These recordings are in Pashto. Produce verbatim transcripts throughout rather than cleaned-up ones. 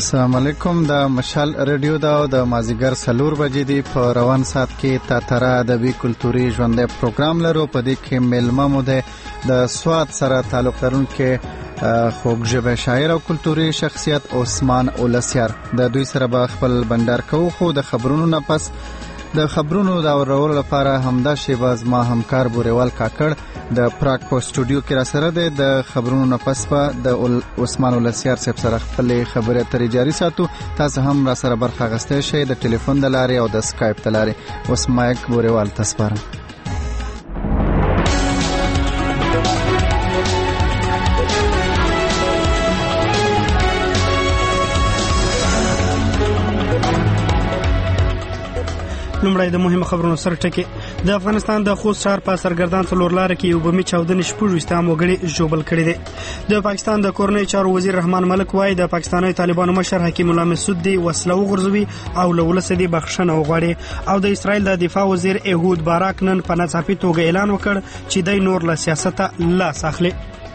السلام علیکم. د مشال رادیو دا او د مازیګر سلور بجې دی په روان سات کې تا تر ادبي کلتوري ژوندې پروګرام لرو. په دې کې ملما مو د سواد سره تعلق لرونکي خوږ ژبه شاعر او کلتوري شخصیت عثمان اولسیار د دوی سره به خپل بندر کوو. خو د خبرونو نه پس د خبرونو دا ورولو لپاره همدا شیباز ما همکار بوریوال کاکړ د پراګ په سټوډیو کې را سره دی. د خبرونو نه پس په د عثمان اولسیار صاحب سره خپل خبرې اترې جاري ساتو. تاسو هم را سره برخه اخیستی شئ د ټلیفون د لارې او د سکایپ د لارې. اوس مایک بوریوال ته سپارم. لومړی د مهمه خبرونو سره ټکی. د افغانستان د خوست ښار په سرګردان څلور لارې کې یو بمي چاودنې شپږ ویشتم وګړي ژوبل کړي دي. د پاکستان د کورنۍ چارو وزیر رحمان ملک وایي د پاکستاني طالبانو مشر حکیم الله مسعود دی وسله وغورځوي او له ولس دی بخښنه وغواړي. او د اسرائیل د دفاع وزیر ایهود باراک نن په ناڅاپي توګه اعلان وکړ چې د نور له سیاسته لاس اخلي.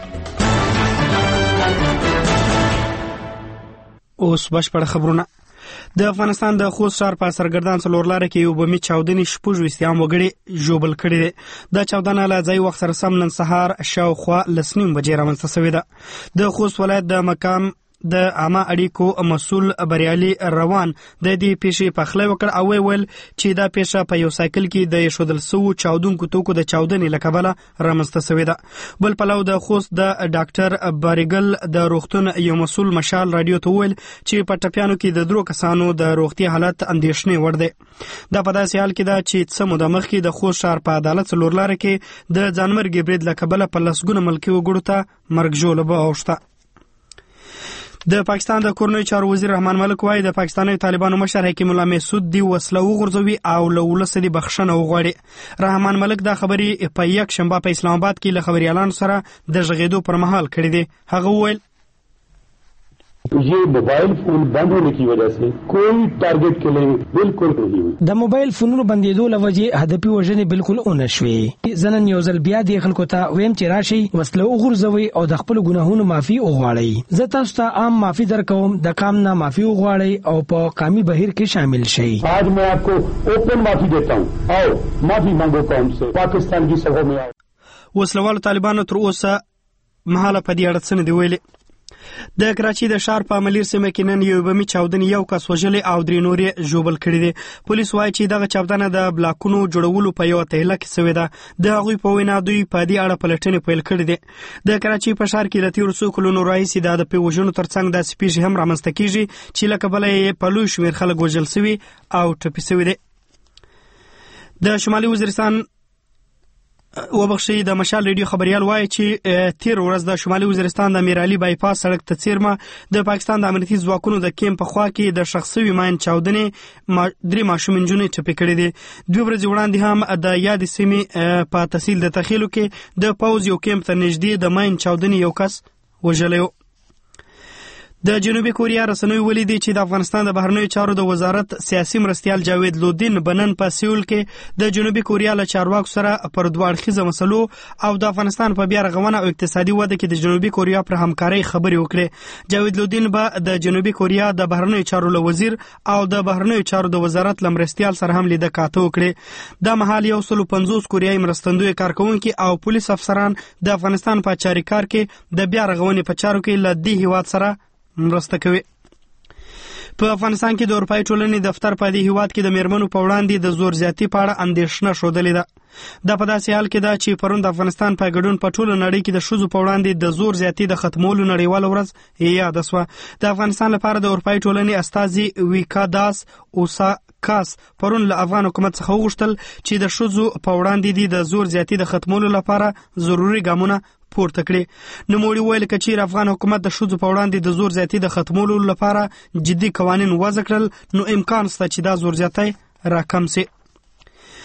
اوس بشپړ خبرونه. د افغانستان د خوست ښار په سرګردان څلور لارې کې یو بمي چاودنې شپږ ویشتم وګړي ژوبل کړي دي. دا چاودنه له ځای وخت سره سم نن سهار شاوخوا لس نیم بجې رامنځته شوې ده. د خوست ولایت د مقام د عامه اړیکو مسؤل بریالي روان د دې پیښې پخلی وکړ او ویل چې دا پیښه په یو سایکل کې د ایښودل سوو چاودونکو توکو د چاودنې له کبله رامنځته شوې ده. بل پلو د خوست د ډاکټر باریګل د روغتون یو مسؤل مشال رادیو ته ویل چې په ټپیانو کې د درو کسانو د روغتي حالت اندېښنې وړ دی. دا په داسې حال کې ده چې څه موده مخکې د خوست ښار په عدالت څلور لارې کې د ځانمرګي برید له کبله په لسګونه ملکي وګړو ته مرګ ژوبله واوښته. د پاکستان د کورنۍ چارو وزیر رحمان ملک وایي د پاکستاني طالبانو مشر حکیم الله مسعود دی وسله وغورځوي او له ولس دی بخښنه وغواړي. رحمان ملک دا خبرې په یک شنبه په اسلام آباد کې له خبريالانو سره د ژغېدو پر مهال کړې دي. هغه وویل یہ موبائل فون بند ہونے کی وجہ سے کوئی ٹارگٹ کلنگ بالکل نہیں ہوئی. د موبایل فونونو بندیدو لوجه هدفي وژنې بالکل اون شوې. زنن یو ځل بیا د خلکو ته ویم چې راشي وسله وغورځوي او د خپل ګناهونو معافي وغواړي. زه تاسو ته عام معافي درکوم، د کام نه معافي وغواړي او په قومي بهیر کې شامل شئ. آج میں آپ کو اوپن معافی دیتا ہوں. آؤ معافی مانگو قوم سے. پاکستان کی سبھوں میں آؤ. وسلوال طالبانو تر اوسه مهاله په دې اړه څه نه دی ویلي. د کراچي د ښار په ملیر سیمه کې نن یو بمي چاودنې یو کس وژلې او درې نورې ژوبل کړي دي. پولیس وایي چې دغه چاودنه د بلاکونو جوړولو په یو تهله کې شوې ده. د هغوی په وینا دوی په دې اړه پلټنې پیل کړي دي. د کراچي په ښار کې له تېرو څو کلونو راهیسې د هدفي وژنو ترڅنګ داسې پیښې هم رامنځته کېږي چې له کبله یې په لوی شمېر خلک وژل شوي او ټپي شوي دي. د شمالي وزیرستان وبخښي د مشال ریډیو خبريال وایي چې تیر ورځ د شمالي وزیرستان د میرعلي بایپاس سړک ته څیرمه د پاکستان د امنیتي ځواکونو د کیمپ په خوا کې د شخصي ماین چاودنې ما درې ماشوم نجونې ټپي کړې دي. دوه ورځې وړاندې هم د یاد سیمې په تحصیل د تخیلو کې د پوز یو کیمپ ته نږدې د ماین چاودنې یو کس وژلی و. د جنوبي کوریا رسنیو ولیدي چې د افغانستان د بهرنیو چارو د وزارت سیاسي مرستیال جاوید لودین بنن په سیول کې د جنوبي کوریا له چارواکو سره پر دوه اړخیزه مسلو او د افغانستان په بیا رغونه او اقتصادي وده کې د جنوبي کوریا پر همکارۍ خبرې وکړې. جاوید لودین به د جنوبي کوریا د بهرنیو چارو له وزیر او د بهرنیو چارو د وزارت له مرستیال سره هم لیده کاته وکړي. د مهال یو سل پنځوس کوریایي مرستندوی کارکونکي او پولیس افسران د افغانستان په چاري کار کې د بیا رغونې په چارو کې له دې هیواد سره مرسته کوي. په افغانستان کې د اروپایي ټولنې دفتر په دې هیواد کې د میرمنو په وړاندې د زور زیاتی په اړه اندېښنه ښودلې ده. دا په داسې حال کې ده چې پرون د افغانستان په ګډون په ټوله نړۍ کې د ښځو په وړاندې د زور زیاتی د ختمولو نړیواله ورځ یاده شوه. د افغانستان لپاره د اروپایي ټولنې استازي ویکا داس اوسا کاس پرون له افغان حکومت څخه وغوښتل چې د ښځو په وړاندې د زور زیاتی د ختمولو لپاره ضروري ګامونه پورته کړي. نوموړي ویل که چیرې افغان حکومت د ښځو په وړاندې د زور زیاتی د ختمولو لپاره جدي قوانین وضع کړل نو امکان شته چې دا زور زیاتی راکم شي.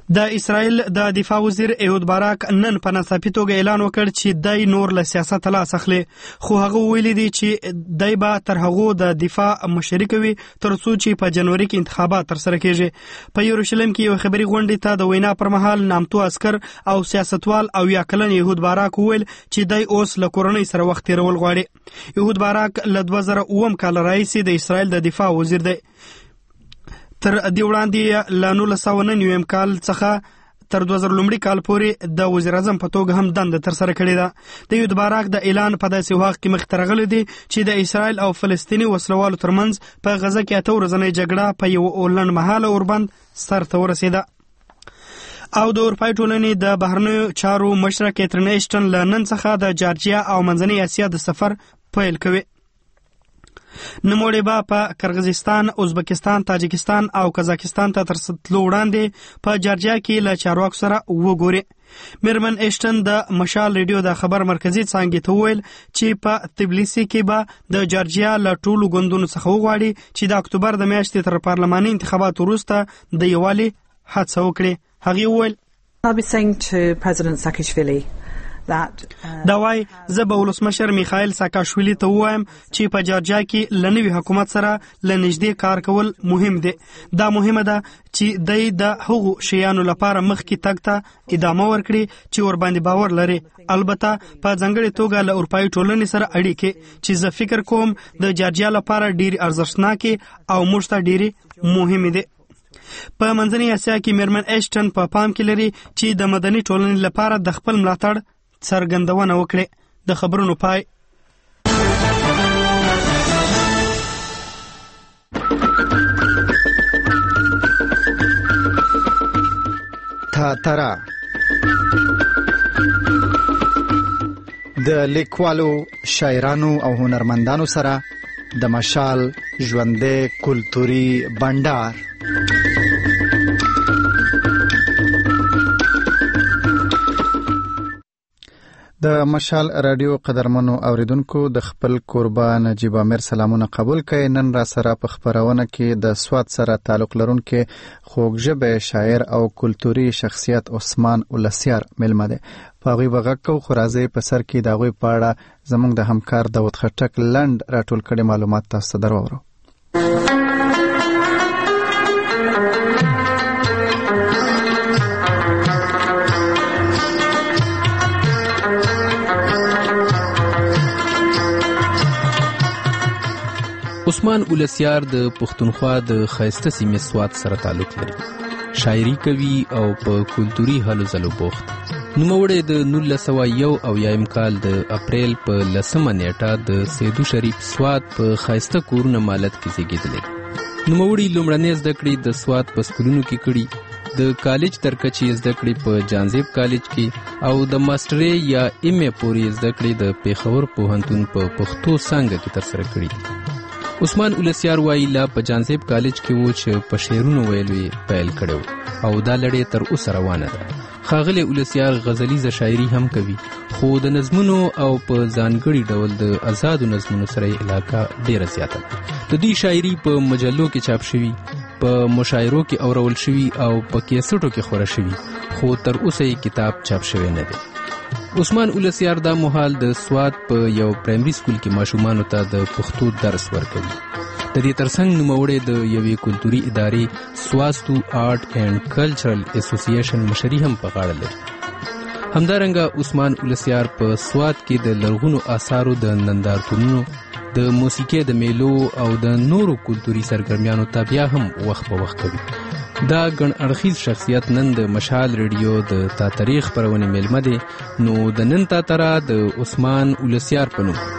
د اسرائیل د دفاع وزیر ایهود باراک نن په ناڅاپي توګه اعلان وکړ چې دای نور له سیاست لاس اخلي، خو هغه ویلي دی چې دای به تر هغو د دفاع مشري کوي تر څو چې په جنوري کې انتخابات ترسره کیږي. په یروشلم کې یو خبري غونډې ته د وینا پر مهال نامتو عسکر او سیاستوال او یا کلن ایهود باراک وویل چې دای اوس له کورنۍ سره وخت تیرول غواړي. ایهود باراک له دوه زره اووم کال راهیسې د اسرائیل د دفاع وزیر دی. تر دې وړاندې له نولس سوه نهه نوي کال څخه تر دوه زره لومړي کال پورې د وزیر اعظم په توګه هم دنده ترسره کړې ده. د ایهود باراک د اعلان په داسې وخت کې مخ ته راغلی دی چې د اسرائیل او فلسطیني وسلوالو ترمنځ په غزه کې اته ورځنۍ جګړه په یو لنډمهاله اوربند سر ته ورسېده. او د اروپای ټولنې د بهرنیو چارو مشره کیترین ایشټن له نن څخه د جارجیا او منځنۍ اسیا د سفر پیل کوي. نوموړی به په کرغزستان، ازبکستان، تاجکستان او قزاقستان ته تر تلو وړاندې په جارجیا کې له چارواکو سره وګوري. میرمن ایشټن د مشال ریډیو د خبر مرکزی څانګې ته وویل چې په تبلیسي کې به د جارجیا له ټولو ګوندونو څخه وغواړي چې د اکتوبر د میاشتې تر پارلماني انتخاباتو وروسته د یووالي هڅه وکړي. هغې وویل I'll be saying to President Saakashvili دا وای زه به ولسمشر میخائیل ساکاشویلی ته وایم چې په جارجیا کې له نوي حکومت سره له نږدې کار کول مهم دی. دا مهمه ده چې دی د هغو شیانو لپاره مخکې تګ ته ادامه ورکړي چې ورباندې باور لري، البته په ځانګړې توګه له اروپایي ټولنې سره اړیکې چې زه فکر کوم د جارجیا لپاره ډېرې ارزښتناکې او موږ ته ډېرې مهمې دي. په منځنۍ اسیا کې میرمن ایشټن په پام کې لري چې د مدني ټولنې لپاره د خپل ملاتړ څرګندونه وکړي. د خبرونو پای. تاترا د لیکوالو، شاعرانو او هنرمندانو سره د مشال ژوندې کلتوري بندر. د مشال رادیو قدرمنو اوریدونکو د خپل کوربه نجیب امیر سلامونه قبول کړئ. نن را سره په خبرونه کې د سواد سره تعلق لرونکي خوږژبه شاعر او کلتوري شخصیت عثمان اولسیار ملمه ده. په هغوی به غږ کوو، خو راځئ په سر کې د هغوی په اړه زموږ د همکار داود خټک لنډ راټول کړي معلومات تاسو ته در واورو. عثمان اولسیار د پښتونخوا د ښایسته سیمې سوات سره تعلق لري. شاعري کوي او په کلتوري هلو ځلو بوخت. نوموړی د نولس سوه یو اویایم کال د اپریل په لسمه نیټه د سیدو شریف سوات په ښایسته کورونه مالت کې زیږېدلی. نوموړي لومړنۍ زده کړې د سوات په سکولونو کې کړي، د کالج تر کچې زده کړې په جانزیب کالج کې او د ماسټرۍ یا ایم ای پورې زده کړې د پیښور پوهنتون په پښتو څانګه کې ترسره کړي. عثمان اولسیار وایي لا په جانزیب کالج کې و چې په شعرونو ویلو یې پیل کړی او دا لړۍ تر اوسه روانه ده. ښاغلی اولسیار غزلیزه شاعري هم کوي، خو د نظمونو او په ځانګړي ډول د آزادو نظمونو سره یې علاقه ډېره زیاته ده. د دوی شاعري په مجلو کې چاپ شوي، په مشاعرو کې اورول شوي او په کیسټو کې خوره شوي، خو تر اوسه یې کتاب چاپ شوی نه دی. عثمان اولسیار دا مهال د سوات په یو پرایمري سکول کې ماشومانو ته د پښتو درس ورکوي. د دې ترڅنګ نوموړی د یوې کلتوري ادارې سواستو آرټ اینډ کلچرل اسوسییشن مشري هم په غاړه لري. همدارنګه عثمان اولسیار په سوات کې د لرغونو آثارو د نندارتونونو، د موسیقۍ د میلو او د نورو کلتوري سرګرمیانو ته بیا هم وخت په وخت کوي. دا ګڼ اړخیز شخصیت نن د مشال ریډیو د تا تاریخ خپرونې میلمه دی. نو د نن تا ترا د عثمان اولسیار په نوم.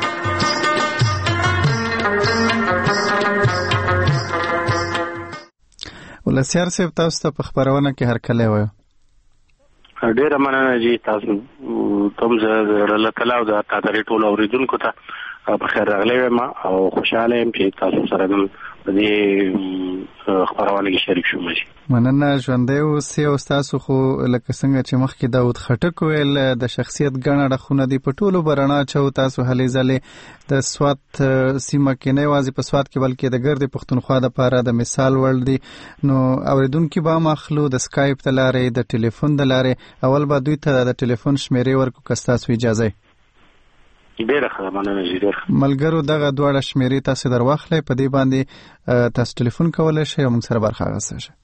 اولسیار صاحب تاسو ته په خبرونه کې هرکلی وایو. ډېره مننه جی، تاسو کوم زه الله تعالی او د تا تاریخ ټولو اوریدونکو ته په خیر راغلی یم او خوشحاله یم چې تاسو سره نن په دې خبرونه کې شریک شوم. مننه ژوندۍ اوسئ. او ستاسو خو لکه څنګه چې مخکې داود خټک ویل د شخصیت ګڼه اړخونه دي په ټولو برنا چو تاسو هلې ځلې د سوات سیمه کې نه یوازې په سوات کې بلکې د ګرد پښتونخوا د پاره د مثال وړ دي. نو اوریدونکو به مخلو د سکایپ د لارې د ټلیفون د لارې اول به دوی ته د ټلیفون شمیرې ورکو که ستاسو اجازه ډیره ښه مننه. ډیره ملګرو دغه دواړه شمیرې تاسو در واخلئ، په دې باندې تاسو ټلیفون کولی شئ او موږ سره برخه اخیستی شئ.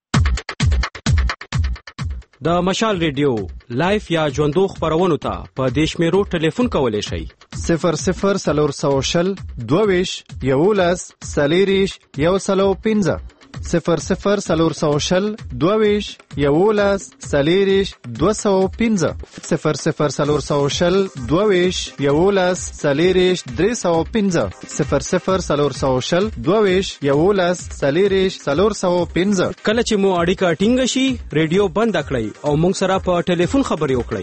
د مشال ریډیو لایف یا ژوندو خبرونو ته په دې شمیرو ټلیفون کولی شئ: صفر صفر څلور سوه شل دوه ویشت یولس څلېرویشت یو سلو پنځه صفر صفر څلور سوه شل دوه ویشت یولس څلېرویشت دوه سوه پنځه صفر صفر څلور سوه شل دوه ویشت یولس څلېرویشت درې سوه پنځه صفر صفر څلور سوه شل دوه ویشت یولس څلېرویشت څلور سوه پنځه. کله چې مو اړیکه ټینګه شي ریډیو بند کړئ او موږ سره په ټلیفون خبرې وکړئ.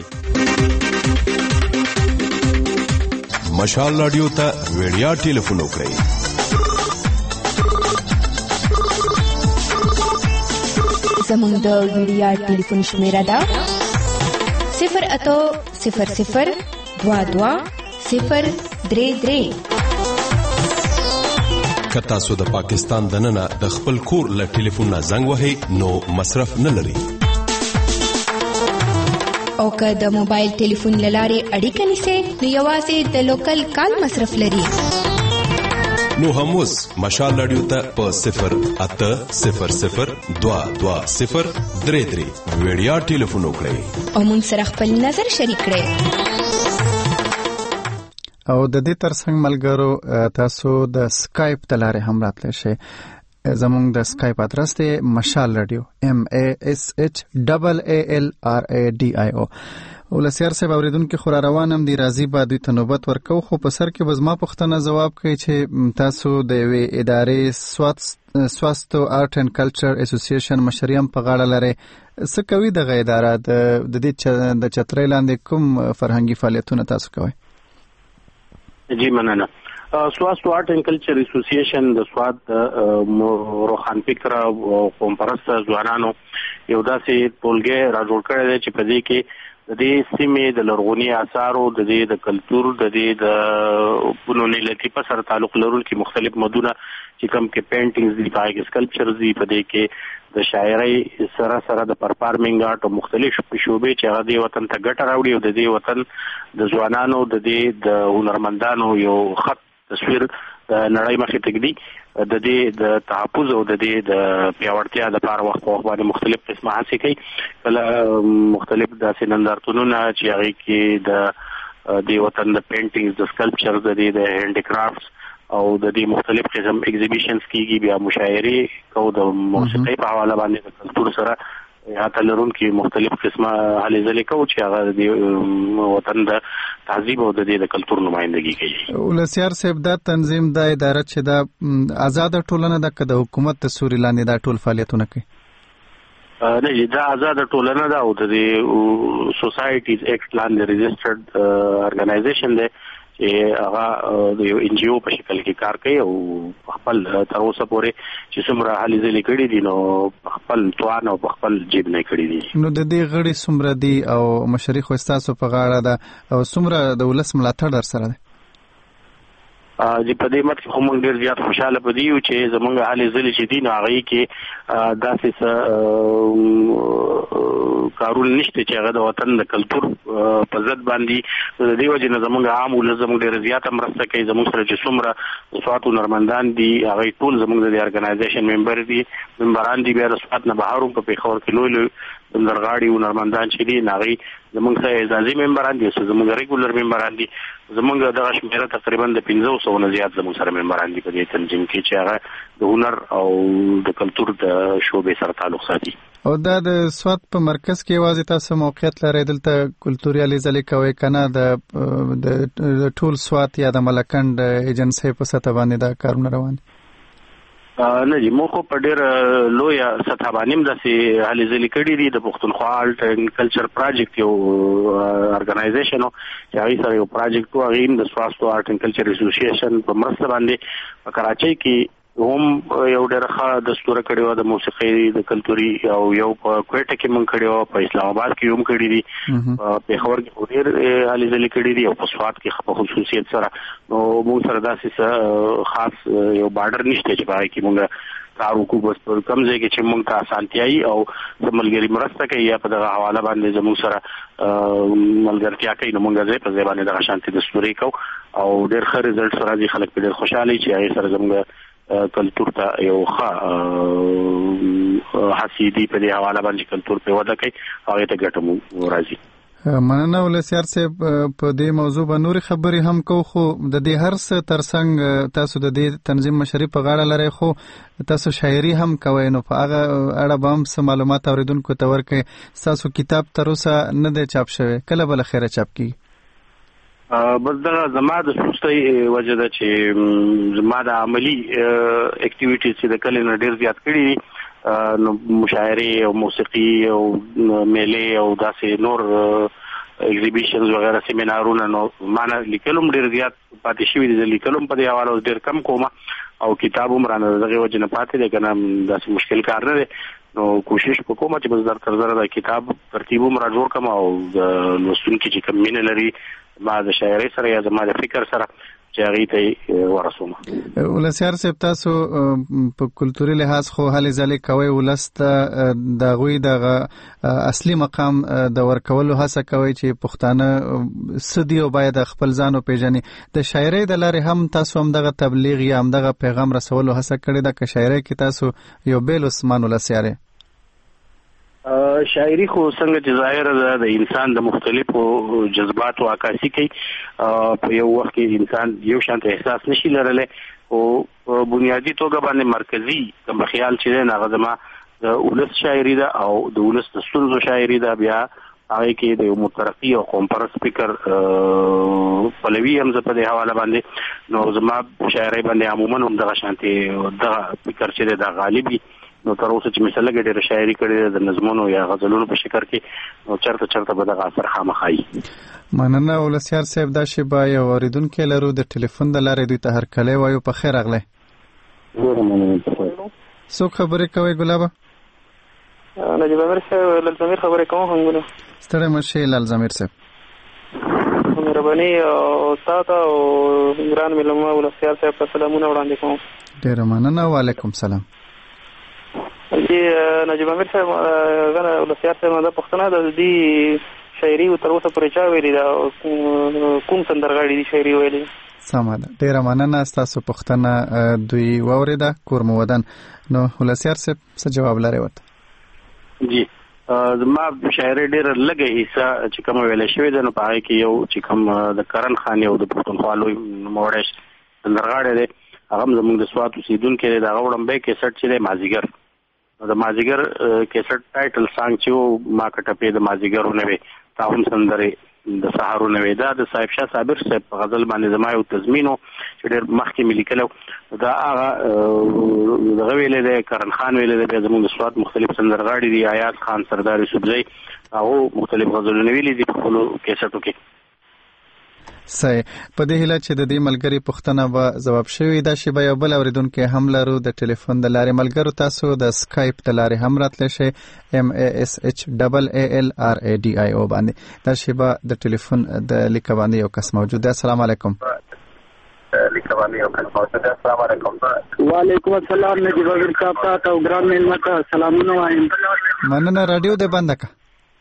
مشال رادیو ته وړیا ټلیفون وکړئ. زمونږ د ویډیا ټلیفون شمیره ده صفر اتو صفر صفر دوا دوا صفر درې درې. که تاسو د پاکستان دننه د خپل کور له ټلیفون نه زنګ وهئ نو مصرف نه لري، او که د موبایل ټلیفون له لارې اړیکه نیسئ نو یوازې د لوکل کال مصرف لري. نو هم اوس مشال رادیو ته په صفر اته صفر صفر دوا دوا صفر درې درې وړیا ټلیفون وکړئ او موږ سره خپل نظر شریک کړئ. او د دې ترڅنګ ملګرو تاسو د سکایپ د لارې هم راتلی شئ. زمونږ د سکایپ ادرس دی مشال رادیو ام ای اس ایچ ډبل ای ال آر ای ډي آی او. ولسیار صاحب اوریدونکو خو را روانم دی، راځي به دوی ته نوبت ورکو، خو په سر کې به زما پوښتنه ځواب کوي چې تاسو د یوې ادارې سوات سواستو آرټ اینډ کلچر اسوسییشن مشري هم په غاړه لرئ. څه کوي دغه اداره؟ د دې د چترۍ لاندې کوم فرهنګي فعالیتونه تاسو کوئ؟ جی مننه. سواستو آرټ اینډ کلچر اسوسییشن د سوات د روښان فکره او قوم پرسته ځوانانو یو داسې ټولګی را جوړ کړی دی چې په دې کې د دې سیمې د لرغوني آثارو، د دې د کلتور، د دې د فنون لطیفه سره تعلق لرونکي مختلف مدونه چې کوم کې پینټینګز دي، پای کې سکلپچرز دي، په دې کې د شاعرۍ سره سره د پرفارمینګ آرټ او مختلف شوبې چې هغه د وطن ته ګټه راوړي او د دې وطن د ځوانانو، د دې د هنرمندانو یو خط تصویر د نړۍ مخې ته ږدي. د دې د تحفظ او د دې د پیاوړتیا لپاره وخت په وخت باندې مختلف قسمه هڅې کوي. کله مختلف داسې نندارتونونه چې هغې کې د دې وطن د پینټینګز، د سکلپچرز، د دې د هینډي کرافټس او د دې مختلف قسم ایگزیبیشنز کېږي. بیا مشاعرې کوو د موسیقۍ په حواله باندې د کلتور سره احاطه لرونکي مختلف قسمه هلې ځلې کوو چې هغه د وطن د تهذیب او د دې د کلتور نمایندګي کوي. ولسیار صاحب دا تنظیم دا اداره چې دا آزاده ټولنه ده که د حکومت د سوري لاندې دا ټول فعالیتونه کوي؟ نه، دا آزاده ټولنه ده او د دې سوسایټیز ایکټ لاندې رجسټرډ ارګنایزیشن دی چې هغه د یو ان جی او په شکل کې کار کوي او خپل تر اوسه پورې چې څومره هلې ځلې کړي دي نو خپل توان او خپل جیب نه کړي دي. نو د دې غړي څومره دي او مشري خو ستاسو په غاړه ده او څومره د ولس ملاتړ در سره ده؟ چې په دې مت کې خو موږ ډېر زیات خوشحاله په دې یو چې زموږ هلې ځلې چې دي نو هغې کې داسې څه کارونه نشته چې هغه د وطن د کلتور په ضد باندې. د دې وجې نه زموږ عام ولس زموږ ډېره زیاته مرسته کوي. زموږ سره چې څومره د سوات هنرمندان دي هغوی ټول زموږ د دې ارګنایزیشن ممبر دي ممبران دي. بیا د سوات نه بهر هم په پېښور کې لوی لوی سندرغاړي هنرمندان چې دي هغوی زموږ سره اعزازي ممبران دي، زموږ ریګولر ممبران دي. زموږ دغه شمېره تقریبا د پنځه سوه نه زیات زموږ سره ممبران دي په دې تنظیم کې چې هغه د هنر او د کلتور د شعبې سره تعلق ساتي. او دا د سوات په مرکز کې یوازې تاسو موقعیت لرئ، دلته کلتوري هلې ځلې کوئ که نه د ټول سوات یا د ملکنډ ایجنسۍ په سطح باندې دا کارونه روان دي؟ نه جی، موږ خو په ډېره لویه سطح باندې هم داسې هلې ځلې کړي دي. د پښتونخوا آرټ اینډ کلچر پراجیکټ یو ارګنایزیشن و چې هغې سره یو پراجیکټ و، هغې هم د سواستو آرټ اینډ کلچر اسوسییشن په مرسته باندې په کراچۍ کې هم یو ډېر ښه دستور کړی و د موسیقي د کلتوري او یو په کوټه کې مونږ کړی و، په اسلام آباد کې هم کړی دي، په خبر کې ډېر هلي ځلې کړی دي او په سوات کې په خصوصیت سره نو مونږ سره داسې خاص یو بارډر نشته چې پای کې مونږ کار وکړو. بس په کوم ځای کې چې مونږ ته اسانتیايي او ملګری مرسته کوي یا په دغه حواله باندې زموږ سره ملګرتیا کوي نو مونږ ځای په ځای باندې دغه شانتي دستوري کوو او ډېر ښه ریزلټ سره دي، خلک په ډېر خوشاله چې هغې سره زموږ کلتور ته یو ښه حسیدي په دې حواله باندې کلتور په وده کوي هغې ته ګټه مو راځي. مننه ولسیار صاحب، په دې موضوع به نورې خبرې هم کوو، خو د دې هر څه ترڅنګ تاسو د دې تنظیم مشري په غاړه لرئ، خو تاسو شاعري هم کوئ، نو په هغه اړه به هم څه معلومات اورېدونکو ته ورکړئ. ستاسو کتاب تر اوسه نه دی چاپ شوی، کله به له خیره چاپ کیږي؟ بس دغه زما د سستۍ وجه ده چې زما د عملي اکټیویټیز چې د کلي نه ډېر زیات کړي دي، نو مشاعرې او موسیقي او میلې او داسې نور ایگزیبیشنز وغیره سیمینارونه، نو ما نه لیکل هم ډېر زیات پاتې شوي دي، د لیکل هم په دې حواله ډېر کم کومه او کتاب هم رانه د دغې وجې نه پاتې دی، که نه داسې مشکل کار نه دی. نو کوشش په کومه چې بس در تر زره د کتاب ترتیب هم را جوړ کړم او د لوستونکي چې کوم مینه لري ما د شاعرۍ سره یا زما د فکر سره چې هغې ته ورسوم. ولسیار صاحب، تاسو په کلتوري لحاظ خو هلې ځلې کوئ، ولس ته د هغوی دغه اصلي مقام د ورکولو هڅه کوئ چې پښتانه څه دي او باید خپل ځان وپېژني. د شاعرۍ د لارې هم تاسو همدغه تبلیغ یا همدغه پیغام رسولو هڅه کړې ده، که شاعرۍ کې تاسو یو بیل عثمان ولسیار یې؟ شاعري خو څنګه چې ظاهره ده د انسان د مختلفو جذباتو عکاسي کوي، په یو وخت کې انسان یو شانته احساس نشي لرلی، خو بنیادي توګه باندې مرکزي کوم خیال چې دی هغه زما د ولس شاعري ده او د ولس د ستونزو شاعري ده. بیا هغې کې د یو مترقي او قوم پرست فکر پلوي هم زه په دې حواله باندې، نو زما شاعرۍ باندې عموما هم دغه شانتې دغه فکر چې دی دا غالب وي. نو تر اوسه چې مثلا ډېره شاعري کړې ده د نظمونو یا غزلونو په شکل کې، نو چرته چرته به دغه اثر خامخا وي. مننه ولسیار صاحب. دا شیبه یو اورېدونکی لرو د ټلیفون د لارې، دوی ته هرکلی وایو. په خیر راغلی. څوک خبرې کوئ ګلابه؟ نجیب امیر صاحب، لالزمیر خبرې کوم. همګونه ستړی مه شئ لالزمیر صاحب. مهرباني او تا ته او ګران مېلمه ولسیار صاحب ته سلامونه وړاندې کوم. ډېره مننه. وعلیکم سلام. جی نجیب امیر صاحب، ولسیار صاحب دا پښتنه د دې شاعري تر اوسه پورې چا ویلي ده؟ کوم سندرغاړي دي شاعري ویلي؟ سمه ده، ډېره مننه. ستاسو پوښتنه دوی واورېده، کور مو ودان. نو ولسیار صاحب څه جواب لرئ ورته؟ جی زما شاعري ډېره لږه حصه چې کومه ویلی شوې ده، نو په هغې کې یو چې کوم د کرن خان یو د پښتونخوا لوی نوموړی سندرغاړی دی، هغه هم زموږ د سوات اوسېدونکی دی. د هغه وړاندی کیسټ چې دی مازدیګر، د مازدیګر کیسټ ټایټل سانګ چې و ما کټپې د مازدیګرونه وې، تا هم سندرې د سهارونه وې. دا د صاحب شاه صابر صاحب په غزل باندې زما یو تضمین و چې ډېر مخکې مې لیکلی، دا هغه دغه ویلی دی، کرن خان ویلی دی. بیا زموږ د سوات مختلف سندرغاړي دي، آیات خان، سردار یوسفزی، هغو مختلف غزلونه ویلي دي په خپلو کیسټو کې. صحیح. په دې هیله چې د دې ملګري پوښتنه به ځواب شوي. دا شیبه یو بل اورېدونکی هم لرو د ټلیفون د لارې. ملګرو تاسو د سکایپ د لارې هم راتلی شئ، ایم ای اس ایچ ډبل ای ایل آر ای ډي آی او باندې. دا شیبه د ټلیفون د لیکه باندې یو کس موجود دی. السلام علیکم. وعلیکم السلام. نجیب امیر صاحب ته او ګران مېلمه ته سلامونه وایم. مننه. راډیو دې بنده که.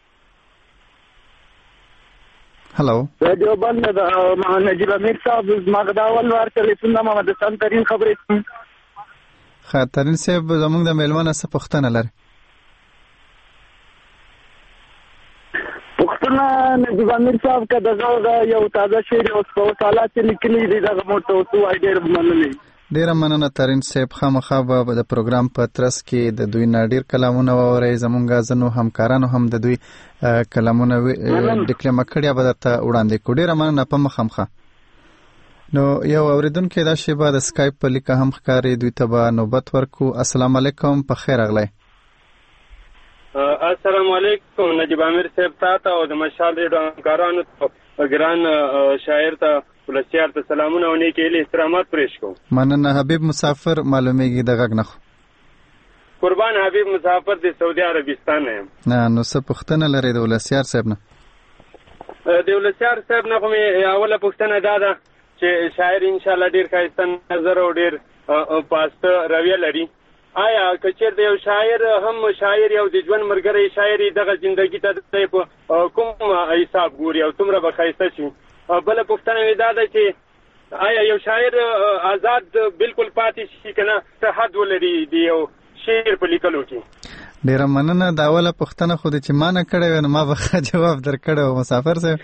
هلو راډیو بنده ده. نجیب امیر صاحب زما د اول وار ټلیفون نه د سم ترین خبرې کوم. ښه ترین صاحب، زموږ د مېلمه نه څه پوښتنه لري؟ پوښتنه نجیب امیر صاحب که دغه یو تازه شعر اوس په وساله چې لیکلي دي دغه مو ته اوس ووایي، ډېر مننه. ډیره مننه ترین صاحب. خامخا به د پروګرام په ترڅ کې د دوی نه ډیر کلامونه واورئ. زمونږ ځینو همکارانو هم د دوی کلامونه ډیکلمه کړي، به درته وړاندې کړو. ډیره مننه په مخامخه. نو یو اوریدونکی دا شیبه د سکایپ په لیکه هم ښکاري، دوی ته به نوبت ورکو. السلام علیکم. په خیر راغلی. السلام علیکم نجیب امیر صاحب ته او د مشال ریډیو همکارانو ته ګران شاعر ته ولسیار ته سلامونه او نیک هیلې احترامات پرېښ کوم. مننه. حبیب مسافر معلومیږي د غږ نه. قربان حبیب مسافر د سعودي عربستان نه یم. نه نو څه پوښتنه لرئ د ولسیار صاحب نه؟ د ولسیار صاحب نه خو مې اوله پوښتنه دا ده چې شاعر انشاءالله ډېر ښایسته نظر او ډېر پاسته رویه لري. آیا که چېرته یو شاعر هم شاعر یو د ژوند ملګری شاعر دغه زندګي ته دی په کوم حساب ګوري او څومره به ښایسته شي؟ بله پوښتنه مې دا ده چې آیا یو شاعر آزاد بالکل پاتې شي که نه څه حد ولري د یو شعر په لیکلو کې؟ ډیره مننه. دا اوله پوښتنه خو د چې ما نه کړې وه نو ما به ښه جواب در کړی و مسافر صاحب.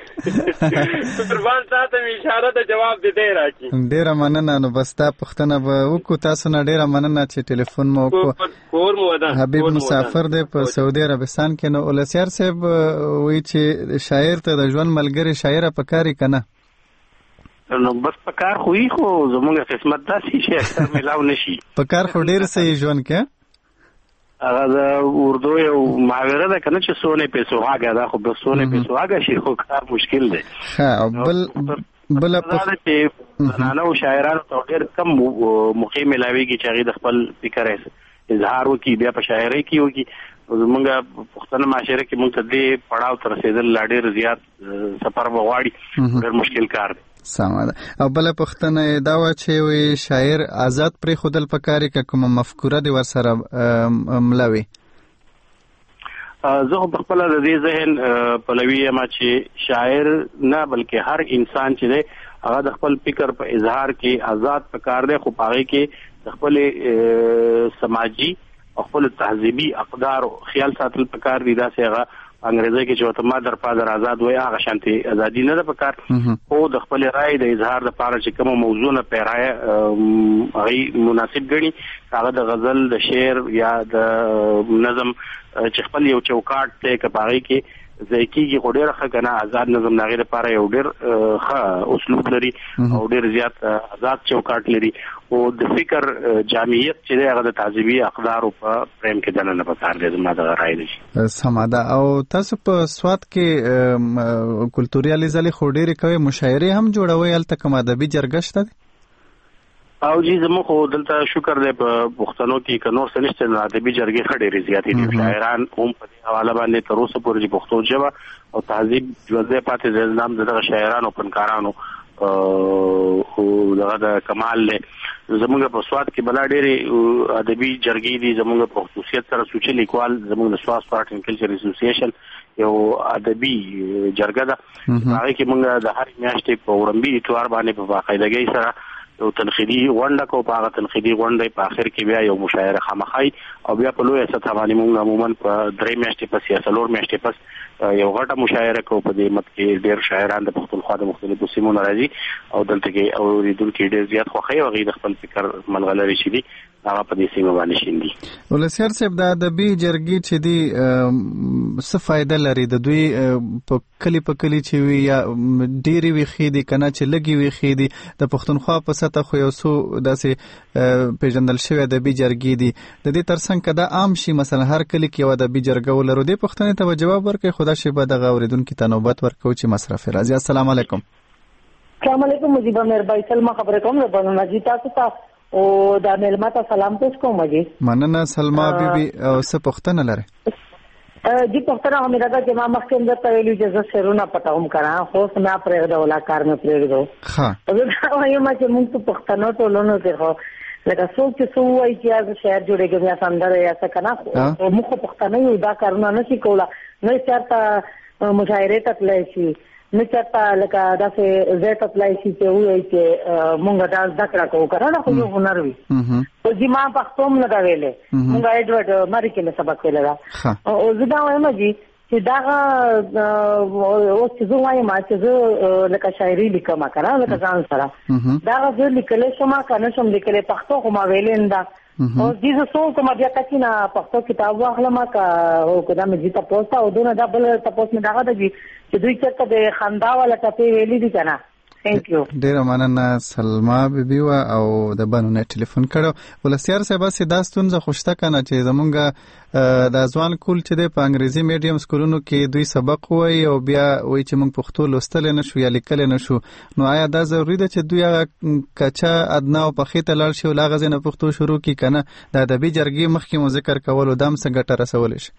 قربان ساته مې اشاره د جواب د دی راکړي. ډیره مننه. نو بس دا پوښتنه به وکړو. تاسو نه ډیره مننه چې ټلیفون مو وکړو. حبیب مسافر دی په سعودي عربستان کې. نو ولسیار صاحب وایي چې شاعر ته د ژوند ملګری شاعره پکاري که نه؟ نو بس پکار خو یې خو زموږ قسمت داسې چې اکثر میلاو نشي. پکار خو ډېر صحیح ژوند کې هغه د اردو یو محاوره ده که نه چې سونے پې سوهاګه ده، خو به سونے پې سوهاګه شي خو کار مشکل دی. ښه. بل بله دا ده چې زنانه او شاعرانو ته ډېر کم موقع میلاویږي چې هغوی د خپل فکر اظهار وکړي، بیا په شاعرۍ کې وکړي. زمونږ پښتنه معاشره کې مونږ ته دې پړاو ته رسېدل لا ډېر زیات سفر به غواړي، ډېر مشکل کار دی. سمه ده. او بله پوښتنه یې دا وه چې وایي شاعر آزاد پرېښودل پکار یې که کومه مفکوره دې ورسره مله وي؟ زه خو پخپله د دې ذهن پلوي یم چې شاعر نه بلکې هر انسان چې دی هغه د خپل فکر په اظهار کې آزاد پکار دی، خو په هغې کې د خپلې سماجي او خپل تهذیبي اقدار خیال ساتل پکار دي. داسې هغه انګریزي کې چې ورته مادر پادر آزاد وایي هغه شانتې ازادي نه ده پکار، خو د خپلې رایې د اظهار دپاره چې کومه موضوع نه پیرایه هغوی مناسب ګڼي، هغه د غزل د شعر یا د نظم چې خپل یو چوکاټ دی که په هغې کې ځای کېږي، خو ډېره ښه که نه آزاد نظم د هغې دپاره یو ډېر ښه اسلوب لري او ډېر زیات آزاد چوکاټ لري. او د فکر جامعیت چې دی هغه د تعذیبي اقدارو په فریم کې دننه پکار دی. زما دغه رایې دی. سمه ده. او تاسو په سوات کې کلتوري هلې ځلې خو ډېرې کوئ، مشاعرې هم جوړوئ؟ هلته کوم ادبي جرګه شته دی؟ او جی زموږ خو دلته شکر دی په پښتنو کې که نور څه نشته نو ادبي جرګې ښه ډېرې زیاتې دي. شاعران هم په دې حواله باندې تر اوسه پورې چې پښتو ژبه او تهذیب ژوندی پاتې دی. نام د دغه شاعرانو فنکارانو دغه د کمال دی. زموږ په سوات کې بلا ډېرې ادبي جرګې دي. زموږ په خصوصیت سره سوچي لیکوال زموږ د سوات آرټ اینډ کلچر اسوسییشن یو ادبي جرګه ده. هغې کې موږ د هرې میاشتې په وړمبي اتوار باندې په باقاعدګۍ سره یو تنقیدي غونډه کوو. په هغه تنقیدي غونډه په آخر کې بیا یو مشاعره خامخای او بیا په لویه سطحه باندې موږ عموما په درې میاشتې پس یا څلور میاشتې پس یو غټه مشاعره کوو. په دې مت کې ډېر شاعران د پښتونخوا د مختلفو سیمو نه راځي او دلته کې اورېدونکي ډېر زیات خوښوي او هغوی د خپل فکر ملغلرې چې دي هغه په دې سیمه باندې شیندي. ولسیار صاحب د ادبي جرګې چې دي څه فایده لري؟ د دوی په کلي په کلي چې وي یا ډېرې وي ښې دي که نه چې لږې وي ښې دي؟ د پښتونخوا په سطح خو یو څو داسې پېژندل شوي ادبي جرګې دي. د دې تر څنګ که دا عام شي مثلا هر کلي کې یو ادبي جرګه ولرو، دې پوښتنې ته به جواب ورکړئ. خو دا شی به دغه اورېدونکي ته نوبت ورکوو چې مصرف راځي. السلام علیکم. السلام علیکم. مجیبه مهرباني سلمه خبرې کوم د بنو نجي تاسو ته او دا مېلمه ته سلام پېښ کوم. جی مننه سلما بیبي. او څه پوښتنه لرئ؟ جی پوښتنه همدا ده چې ما مخکې هم درته ویلي چې زه شعرونه پټوم که نه، خو اوس مې پرېږدوله، کار مې پرېږدو. زه دا وایم چې مونږ په پښتنو ټولنو کې خو لکه څوک چې څه ووایي چې یا زه شعر جوړېږم یا سندره یا څه که نه، خو موږ خو پښتانه یو، دا کارونه نه شي کولی. نه چېرته مشاعرې ته تللی شي، نه چېرته لکه داسې ځای ته تللی شي چې ووایي چې مونږ دا زده کړه کوو که نه، خو یو هنر وي. خو جي ما پښتو هم نه ده ویلې، مونږ ایډورډ ماري کې مې سبق ویلی ده. او زه دا وایم جي چې دغه اوس چې زه وایم چې زه لکه شاعري لیکم که نه، لکه ځان سره دغه زه لیکلی شم که نه شم لیکلی، پښتو خو ما ویلې نه ده. او دې زه څه وکړم بیا که چې نه پښتو کتاب واخلم که دا مې جي تپوس ته او دونه دا بل تپوس مې دغه ده چې دوی چېرته د خندا والا ټپې ویلي دي که نه، ثانک یو. ډیره مننه سلما بیبي وا او د بنونه ټلیفون کړو. ولسیار صاحب سي دا ستونزه خوشته کنه چې زمونږ د ځوان کول چې د په انګریزي میډیم سکولونو کې دوی سبق وایي او بیا وایي چې موږ پښتو لوستل نه شو یا لیکل نه شو. نو آیا دا ضروري ده چې دوی هغه کچا ادنا او په خېته لاړ شي او لاغه زنه پښتو شروع کی کنه د ادبي جرګې مخکې مو ذکر کول او دام څنګه ګټه رسول شي؟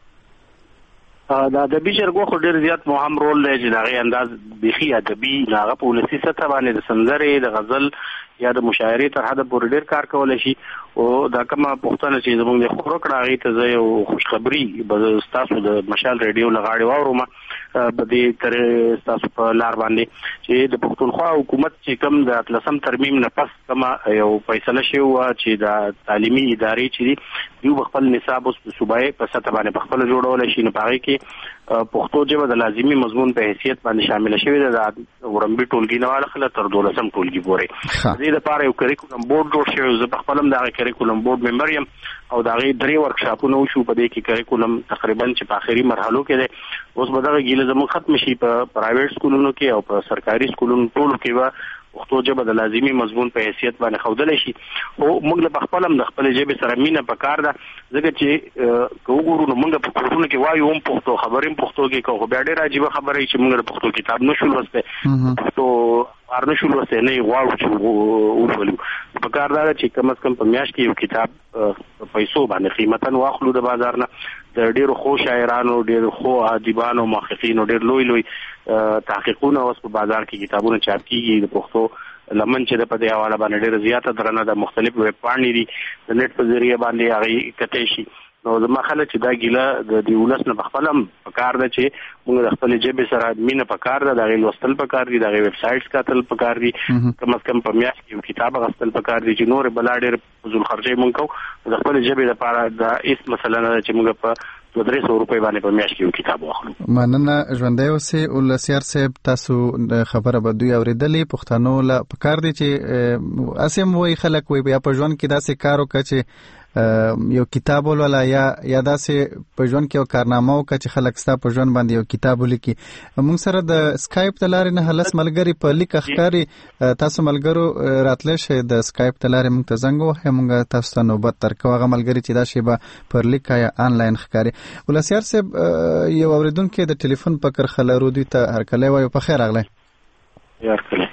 دا ادبي جرګو خو ډېر زیات مهم رول لري چې دغه انداز بيخي ادبي هغه پالیسي سره باندې د سندرې د غزل یا د مشاعرې تر حد پورې ډېر کار کولای شي او دا کومه پښتنه چې زموږ د خورو کړه هغه ته زه یو خوشخبری به تاسو د مشال ریډیو لغاړي واورم به دې تر تاسو په لار باندې چې د پښتونخوا حکومت چې کوم د اتلسم ترمیم نه پس کومه یو فیصله شوی و چې د تعلیمي ادارې چې یو خپل نصاب اوس په صوبای په سطح باندې خپل جوړول شي نه پاره کې پښتو ژبه د لازمي مضمون په حیثیت باندې شامل شوی ده. د ورمبي ټولګي نه والا خلک تر دولسم ټولګي پورې دې لپاره یو کریکولم بورډ جوړ شوی. زه په خپلم د کریکولم بورډ ممبر یم او دا غي درې ورکشاپونه وشو په دې کې کریکولم تقریبا چې په اخري مرحلو کې ده. اوس به دا ګیله زموږ ختم شي په پرایویټ سکولونو کې او په سرکاري سکولونو ټولو کې به پښتو ژبه د لازمي مضمون په حیثیت باندې خوذل شي. او موږ له خپلم د خپل ژبې سره مینه پکار ده ځکه چې کوګورو نو موږ په کورونه کې وایو هم پښتو خبرې پښتو کې کوو بیا ډېر عجیب خبره چې موږ پښتو کتاب نشو لوسته پښتو ار نشو لوسته نه غواړو چې ولولو. پکار ده چې کم از کم په میاشت کې یو کتاب په پیسو باندې قیمتن واخلو د بازار نه. د ډېرو خو شاعرانو ډېر خو ادیبانو محققینو ډېر لوی لوی تحقیقونه اوس په بازار کې کتابونه چاپ کیږي د پښتو لمن چې د په دې حواله باندې ډېر زیاته درنه د مختلف ویب پاڼې دي د نت په ذریعہ باندې هغه کته شي. نو زما خلک چې دا ګیله د دیولس نه بخپلم پکار ده چې موږ د خپل ژبې سره مینه پکار ده. د لوستل پکار دي د ویب سایټس کتل پکار دي کم از کم په میاشت کې یو کتاب غوښتل پکار دي چې نور بل ډېر فزول خرچې مونږ کوو د خپل ژبې لپاره د هیڅ مسله نه چې موږ په دوه درې سوه روپۍ باندې په میاشت کې یو کتاب واخلو. مننه ژوندی اوسئ. ولسیار صاحب تاسو خبره به دوی اورېدلې. پښتنو له پکار دي چې اسیم وایي خلک وایي بیا په ژوند کې داسې کار وکړه چې یو کتاب ولولا یا یا داسې په ژوند کې یو کارنامه وکړه چې خلک ستا په ژوند باندې یو کتاب ولیکي. موږ سره د سکایپ د لارې نه هلس ملګري په لیک ښکاري. تاسو ملګرو راتلی شئ د سکایپ د لارې موږ ته زنګ ووهئ موږ تاسو ته نوبت درکوو. هغه ملګري چې دا شیبه پر لیک یا آنلاین ښکاري. ولسیار صاحب یو اورېدونکی د ټلیفون په کرښه لرو دوی ته هرکلی وایو. په خیر راغلی. هرکلی.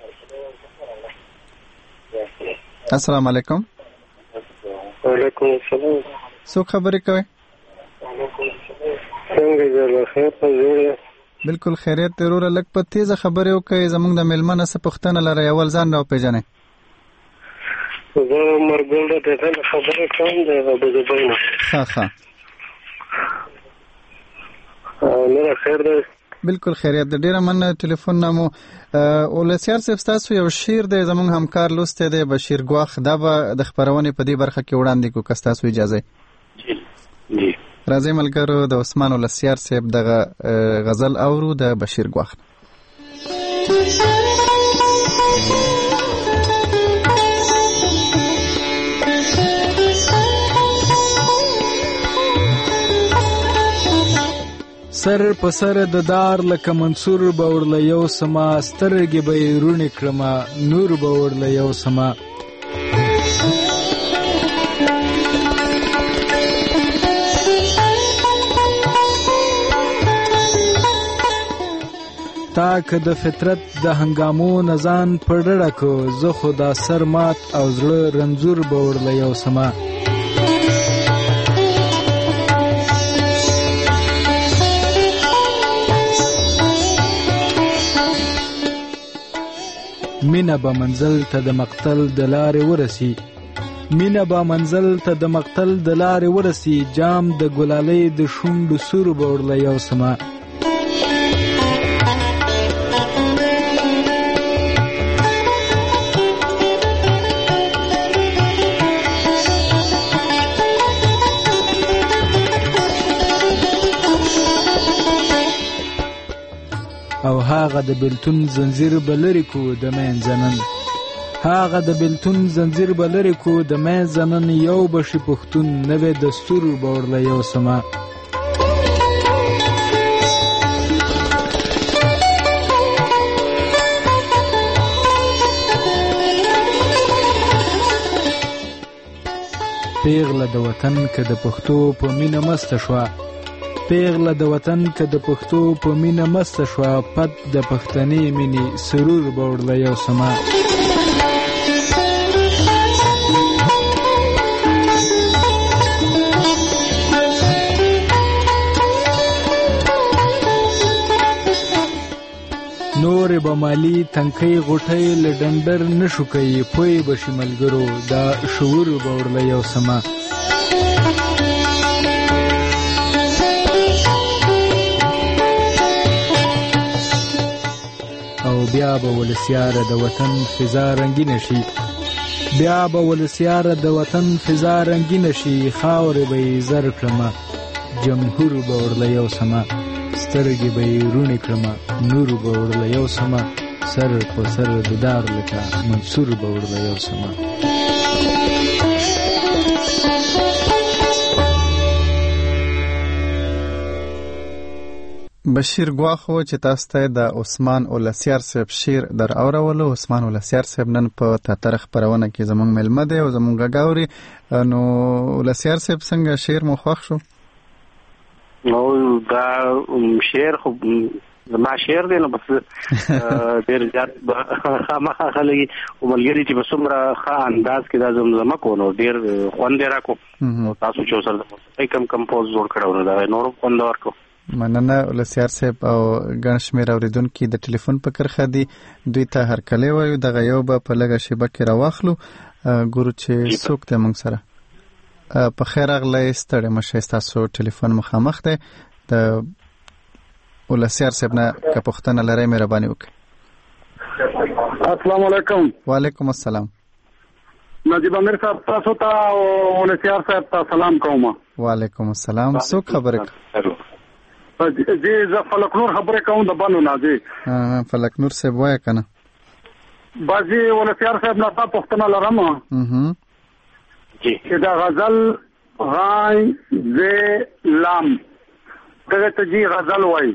السلام علیکم. وعلیکم السلام. څوک خبرې کوي؟ څنګه جوړه خیر په جوړه؟ بالکل خیریت ضرور. لږ په تیزه خبرې وکړئ زموږ د میلمنه څه پوښتنه لرئ اول ځان راوپېژنئ. زه مرګل د دې خبرې کوم د ابوظبي نه. ښه ښه. نه خیر ده. بالکل خیریت ده. ډیره مننه ټلیفون نامو. ولسیار صاحب تاسو یو شعر دی زموږ همکار لوستی دی بشیر ګواخ دا به د خپرونې په دې برخه کې وړاندې کړو که تاسو اجازه یې. راځئ ملګرو د عثمان ولسیار صاحب دغه غزل اورو د بشیر ګواخ. سر په سر د دار لکه منصور به ورله یو سما سترګې به یې روڼې کړمه نور به ورله یو سما. تا که د فطرت د هنګامو نه ځان په ډډه کو زه خو دا سر مات او زړه رنځور به ورله یو سما. مینه به منزل ته د مقتل د لارې ورسی مینه به منزل ته د مقتل د لارې ورسی جام د ګلالۍ د شونډو سور به ورله یو سما. او هاغه د بلتون زنجیر بلری کو د مین زنن هاغه د بلتون زنجیر بلری کو د مین زنن یو بشي پختون نوې دستور باورله یو سما. پیغله د وطن که د پښتو په مینه مسته شوه پیغله د وطن که د پښتو په مینه مسته شوه پد د پښتنې مینې سرور به وړله یو سما نورې به مالي تنکۍ غوټۍ له ډنډر نه شو کوي پوی به شي ملګرو دا شعور به ورله یو سما او بیا به ولسیاره د وطن فضا رنګینه شي بیا به ولسیاره د وطن فضا رنګینه شي خاورې به یې زر کړمه جمهور به ورله یو سما سترګې به یې روڼې کړمه نور به ورله یو سمه سر په سر ددار لکه منصور به ورله یو سمه بشیر ګواخو چې تاسو ته د عثمان اولسیار صاحب شعر در اورولو. عثمان اولسیار صاحب نن په تاتر خبرونه کې زمونږ ملمه دی او زمونږ غاوري. نو اولسیار صاحب څنګه شعر مو خوښ شو؟ نو دا شعر خو ما شعر دی نو بس ډېر زیات خامخا خلک وملګري چې په څومره ښه انداز کې دا زمزمه کو نو ډېر خوند یې راکو. تاسو چې ورسره د موسیقۍ کم کمپوز جوړ کړی نو دا نور خوند ورکو. مننه اولسیار صاحب او ګڼ شمېر اورېدونکي د ټلیفون په کرښه دي دوی ته هرکلی وایو. دغه یو به په لږه شیبه کې راواخلو ګورو چې څوک دی موږ سره. په خیر راغلی ستړی مه شئ ستاسو ټلیفون مخامخ دی. د اولسیار صاحب نه که پوښتنه لرئ مهرباني وکړئ. السلام علیکم. وعلیکم السلام. نجیب امیر صاحب تاسو ته او اولسیار صاحب ته سلام کوم. وعلیکم السلام. څوک خبرې کوي؟ جی زه فلک نور خبرې کوم د بنو نه. جی فلک نور صاحب وایه که نه؟ بازي اولسیار صاحب نه تا پوښتنه لرم چې دا غزل غای زه لام دغه ته جی غزل وای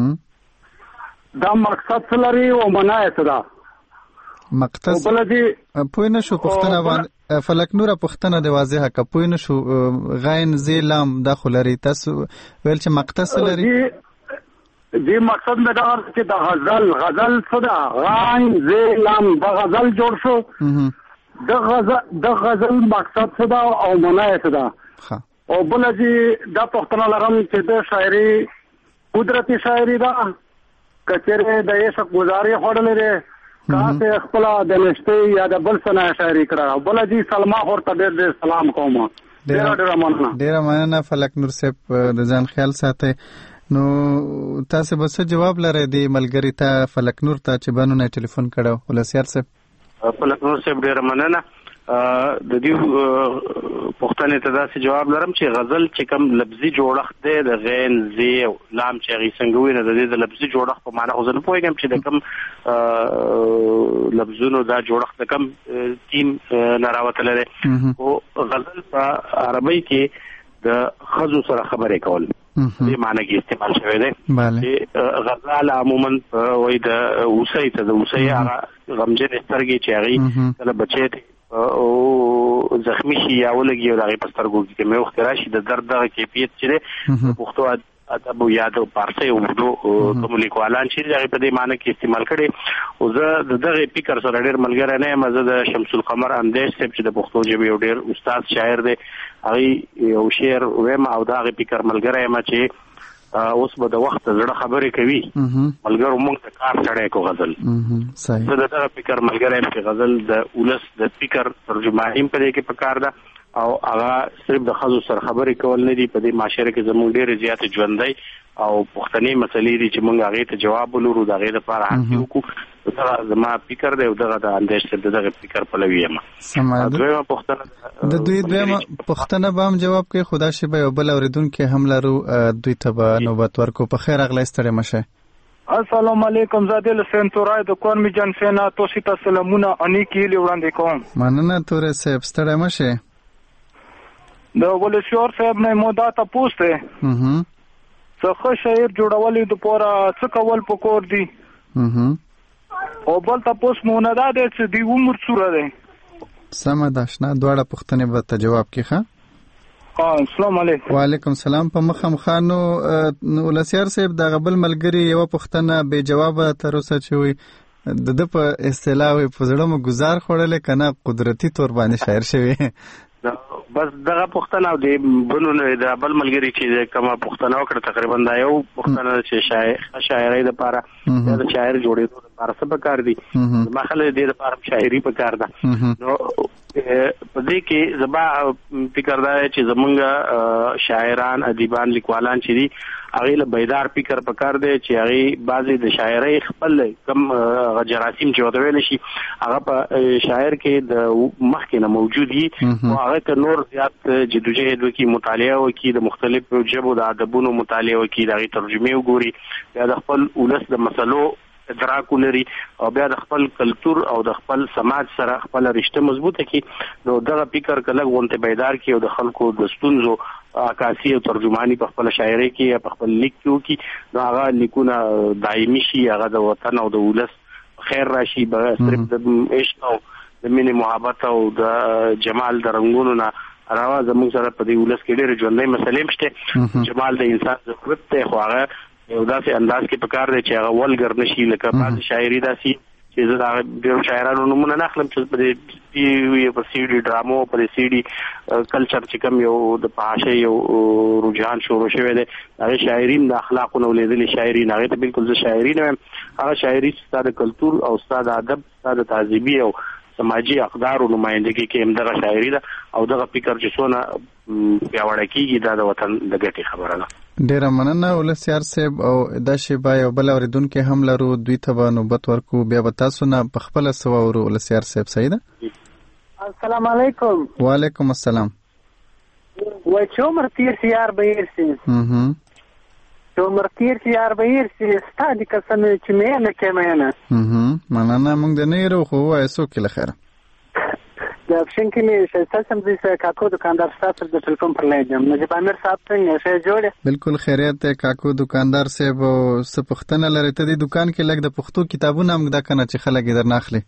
دا مقصد څه لري او معنا یې څه ده؟ مقصد پوه نه شو پوښتنه باندې فلک نوره پوښتنه دی واضحه که پوه نه شو غاین زی لام دا خو لري تاسو ویل چې مقصد څه لري؟ دی مقصد مې دا چې دا غزل غزل څه ده؟ غاین زی لام دا غزل جوړ شو د غزل د غزل مقصد څه ده او معنا یې څه ده؟ او بل چې دا پوښتنه لرم چې د شاعري قدرتي شاعري ده که چېرې د عشق ګزارې خوړلې دی کاسې خپله د نشتې یا د بل څه نه شاعري کړه. او بل چې سلما ورته ډېر ډېر سلام کوم. ډېره ډېره مننه. ډېره مننه فلک نور صاحب د ځان خیال ساتئ. نو تاسو به څه جواب لرئ دی ملګري ته فلک نور ته چې بانو نه ټلیفون کړو؟ اولسیار صاحب. فلک نور صاحب ډېره مننه. د دې پوښتنې ته داسې جواب لرم چې غزل چې کوم لفظي جوړښت دی د غین زی او لام چې هغې څنګه ووینه د دې د لفظي جوړښت په معنا خو زه نه پوهېږم چې د کوم لفظونو دا جوړښت د کوم تیم نه راوتلی دی. خو غزل په عربۍ کې د ښځو سره خبرې کول دې معنی کې استعمال شوی دی. غزال عموما وایي د اوسۍ ته د اوسۍ هغه غمجنې سترګې چې هغې کله بچی دی او زخمی شي یا ولګي او د هغې په سترګو کې کومې وختې راشي د درد دغه کیفیت چې دی د پښتو ادب یا د پارسۍ او اردو کوم لیکوالان چې دي هغې په دې معنی کې استعمال کړي. او زه د دغې فکر سره ډېر ملګری نه یم. زه د شمس القمر اندیش صاحب چې د پښتو ژبې یو ډېر استاد شاعر دی هغې یو شعر ویم او د هغې فکر ملګری یم چې اوس به د وخت زړه خبرې کوي ملګرو موږ ته کار سړی کو غزل. زه د دغه فکر ملګری یم چې غزل د ولس د فکر ترجماني په دې کې پکار ده او هغه صرف د ښځو سره خبرې کول نه دي. په دې معاشره کې زموږ ډېرې زیاتې ژوندۍ او پښتنې مسلې دي چې موږ هغې ته جواب ولرو د هغې لپاره هڅې وکړو. دغه زما فکر دی او دغه د اندیش صاحب د دغه فکر پلوي یم. دویمه پوښتنه د دوی دویمه پوښتنه به هم جواب کوي خو دا شیبه یو بل اورېدونکی هم لرو دوی ته به نوبت ورکو. په خیر راغلی ستړی مه شئ. السلام علیکم. زه د حسین تورای د کورمي جان سینا تاسو ته سلامونه انیکې وړاندې کوم. مننه تورای صاحب ستړی مه شئ. د ولسیار صاحب نه مو دا تپوس دی څه ښه شعر جوړولو دپاره څه کول پکار دي او بل تپوس مو نه دا دی چې د عمر څومره دی؟ سمه ده اشنا دواړه پوښتنې به ته جواب کړي. ښه السلام علیکم. وعلیکم السلام. په مخم خانو ولسیار صاحب د غبل ملګری یو پښتنه بے جواب تر اوسه چوي د د په اصطلاح په زړه مو گزار خوړل کنه قدرتی تور باندې شاعر شوی. بس دغه پښتنه او د بنونه د بل ملګری چې کومه پښتنه وکړه تقریبا دا یو پښتنه چې شاعر شاعرۍ د لپاره د شاعر جوړېدو لپاره څه پکار دي مخاله د لپاره شاعري پکار ده. نو په دې کې زما فکر دا چې زمونږ شاعران ادیبان لیکوالان چې دي هغه له بیدار فکر پکار دی چې هغه بعضی د شاعرۍ خپل کم جراثیم چې وته ویل شي هغه په شاعر کې د مخکې نه موجود دي او هغه ک نور زیات جدوجہد وکي مطالعه وکي د مختلفو ژبو د ادبونو مطالعه وکي د ترجمه وګوري یا د خپل ولس د مسلو ادراک لري او بیا د خپل کلچر او د خپل سماج سره خپل رشته مضبوطه کی نو دغه فکر کله غونته بیدار کی او د خلکو د ستونزو عکاسی او ترجمانی په خپل شاعرۍ کې په خپل لیک کې کی نو هغه لیکونه دایمي شي هغه د وطن او د ولس خیر راشي به صرف د عشق او د مینې محبت او د جمال د رنگونو نه راوه زموږ سره په دې ولس کې ډېر ژوندۍ مسلې مشته جمال د انسان ضرورت ته خو هغه یو داسې انداز کې پکار دی چې هغه ولګر نشي لکه بعض شاعري داسې چې زه دا ډېر شاعرانو نومونه نه اخلم چې په دې په سی ډي ډرامو په دې سی ډي کلچر چې کوم یو د پاشه یو رجحان شروع شوی دی هغه شاعري د اخلاقو نو لیدلې شاعري نه هغه ته بالکل زه شاعري نه هغه شاعري ستاسو کلچر او ستاسو ادب ستاسو تهذیبي او سماجی اقدار او نمائندګي کې هم دغه شاعري ده او دغه فکر چې څونه پیاوړی کیږي دا د وطن د ګټې خبره ده. ډیره مننه ولسیار صاحب او د شیبا یو بل اوریدونکو هم لرو دوی ته به نوبت ورکو بیا به تاسو نه په خپل سو ورو ولسیار صاحب صحیح ده. السلام علیکم. وعلیکم السلام. و چې عمر تیر سیار به ارسي هم چې عمر تیر سیار به ارسي ستادي قسم چې مې نه کېمه نه هم مننه موږ د نه یو خو وایسو کې لخر د اپشن کې مې شایسته سم دې کاکو دکاندار صاحب د ټلیفون پر لایدم نجیب امیر صاحب څنګه شه جوړه بالکل خیریت ته کاکو دکاندار صاحب څه پښتنه لري ته د دکان کې لګ د پښتو کتابونه هم دا کنه چې خلک در ناخلي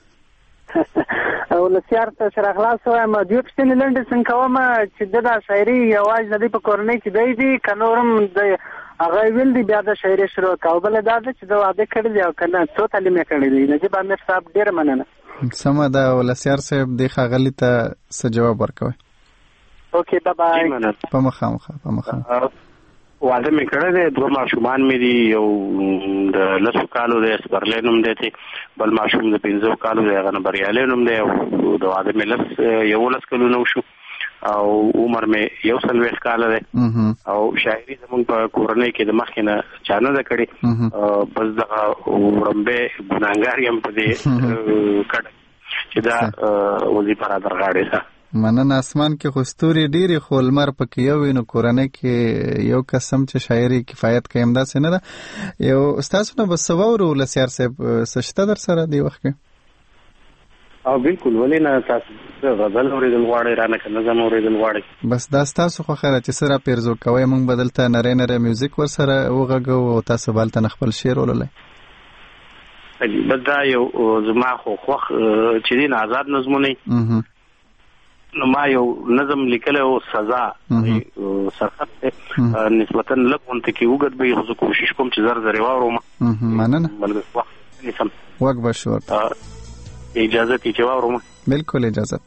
او لسیار ته سره خلاص وایم د یو پښتنې لنډ څنګه کوم چې د شاعري یواز نه دی په کورنۍ کې دی دی کنورم د هغه ویل دی بیا د شاعري شروع کاو بل دا چې دا واده کړی دی او کنه څو تعلیم کړی دی نجیب امیر صاحب ډیر مننه. سمه دا ولسیار صاحب د خاغلی ته څه جواب ورکوي. اوکې بای بای. په مخامخ په مخامخ واده مې کړی دی دوه ماشومان مې دي یو د لسو کالو دی سپرلی نوم دی چې بل ماشوم د پنځو کالو دی هغه نه بریالی نوم دی او د واده مې لس یولس کلونه وشو او عمر مې یو څلوېښت کاله دی او شاعري زموږ په کورنۍ کې د مخکې نه چا نه ده کړې بس دغه وړومبی ګناهګار یم په دې کډه چې دا وظیفه را درغاړې ده. مننه. اسمان کې خو ستوري ډېرې خو لمر پکې یو وي نو کورنۍ کې یو قسم چې شاعري کفایت کوي همداسې نه ده. یو ستاسو نه به څه واورو ولسیار صاحب څه شته در سره دې وخت کې؟ او بالکل ولې نه تاسو غزل اورېدل غواړئ رانه که نظم اورېدل غواړئ بس دا ستاسو خوښه ده چې څه را پیرزو کوئ موږ به دلته نری نری میوزیک ورسره وغږو او تاسو به هلته نه خپل شعر ولولئ. بس دا یو زما خو خوښ چې دي نه آزاد نظمونه نو ما یو نظم لیکلی او سزا سرخط نسبتا لږ غونته کې اوږد به یې خو زه کوشش کوم چې زر زر یې واورم. مننه. بلکې وخت نیسم وخت به شو اجازه تی چې واورم. بالکل اجازه.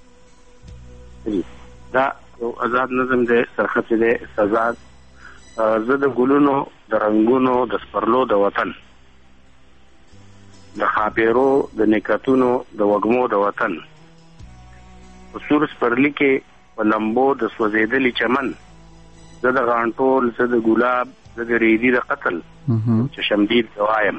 دا یو آزاد نظم دی سرخط دی سزا. زه د ګلونو د رنګونو د سپرلو د وطن د خاپیرو د نکتونو د وږمو د وطن په سور سپرلي کې په لمبو د سوځېدلي چمن زه د غانټول زه د ګلاب زه د ریدي د قتل چې شمدید گوایم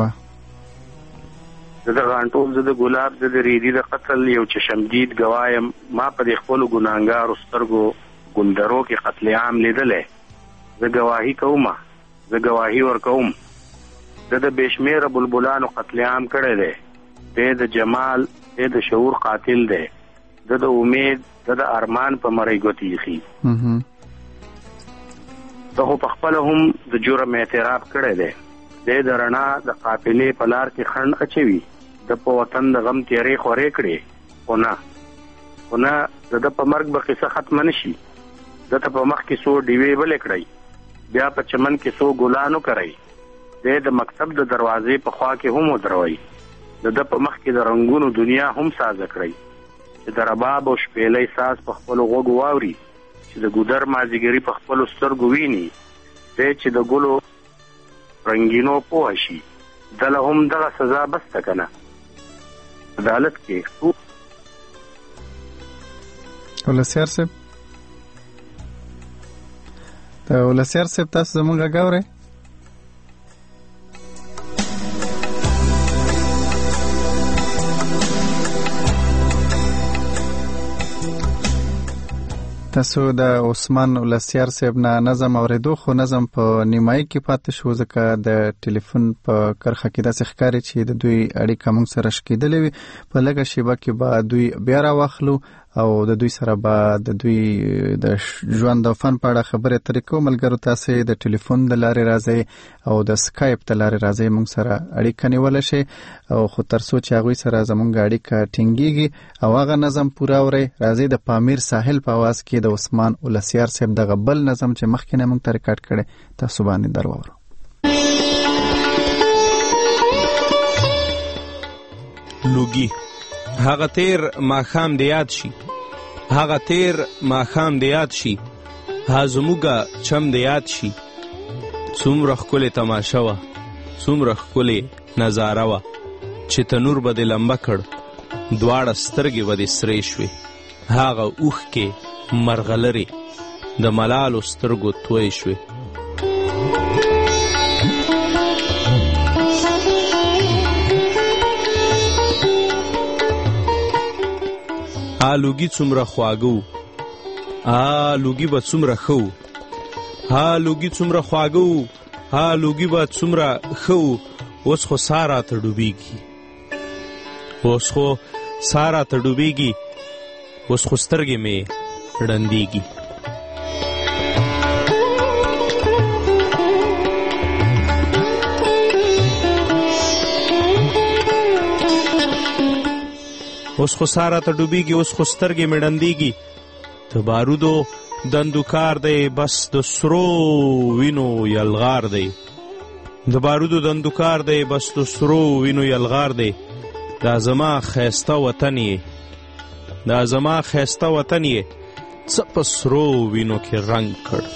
زه د غانټول زه د ګلاب زه د ریدي د قتل یو چې شمدید گوایم ما په دې خپلو ګناهګارو سترګو ګلدرو کې قتل عام لیدلی زه ګواهي کومه زه ګواهي ورکوم زه د بېشمېره بلبلانو قتل عام کړی دی دی د جمال دی د شعور قاتل دی زه د امید زه د ارمان په مرۍ ګوتې ایښي زه خو پخپله هم د جرم اعتراف کړی دی دی د رڼا د قافلې په لار کې خنډ اچوي د په وطن د غم تیارې خورې کړې خو نه خو نه د ده په مرګ به قصه ختمه نه شي دته په مخ کې سو ډیوې بل کړی بیا په چمن کې سو ګلانو کوي د مکتب د دروازې په خوا کې هم ودروي د په مخ کې د رنگونو دنیا هم ساز کړی چې د رباب او شپېلې ساز په خپل غوږ واوري چې د ګودر مازیګری په خپل سترګو ویني چې د ګلو رنگینو پوه شي دله هم دغه سزا بسته کنه عدالت کې ولسیار صاحب ته ولسیار صاحب تاسو زمونږ غاورئ تاسو د عثمان ولسیار صاحب نه نظم اوریدو خو نظم په نیمایي کې پاتې شو ځکه د ټلیفون په کرخه کې داسې ښکاري چې د دوی اړیکه موږ سره شکېدلې وي په لږه شیبه کې به دوی بیا راواخلو او د دوی سره به د دوی د ژوند او فن په اړه خبرې اترې کوو ملګرو تاسې د ټلیفون د لارې راځئ او د سکایپ د لارې راځئ موږ سره اړیکه نیولی شئ او خو تر څو چې هغوی سره زموږ اړیکه ټینګېږي او هغه نظم پوره اورئ راځئ د پامیر ساحل په اواز کې د عثمان ولسیار صاحب دغه بل نظم چې مخکې نه موږ ته ریکارډ کړی تاسو باندې در واورو لوګي هغه تیر ماښام د یاد شي هغه تیر ماښام د یاد شي ها زموږه چم د یاد شي څومره ښکلې تماشه وه څومره ښکلې نظاره وه چې تنور به دې لمبه کړ دواړه سترګې به دې سرې شوې هغه اوښکې مرغلرې د ملالو سترګو توی شوې آلوګي څومره خواږه وو آلوګي به څومره ښه وو آلوګي څومره خواږه وو آلوګي به څومره ښه وو اوس خو سا راته ډوبېږي اوس خو سا راته ډوبېږي اوس خو سترګې مې ړندېږي اوس خو ساره ته ډوبېږي اوس خو سترګې مې ډندېږي د بارودو دندوکار دی بس د سرو وینو یلغار دی د بارودو دندوکار دی بس د سرو وینو یلغار دی دا زما ښایسته وطن یې دا زما ښایسته وطن یې څه په سرو وینو کې رنګ کړ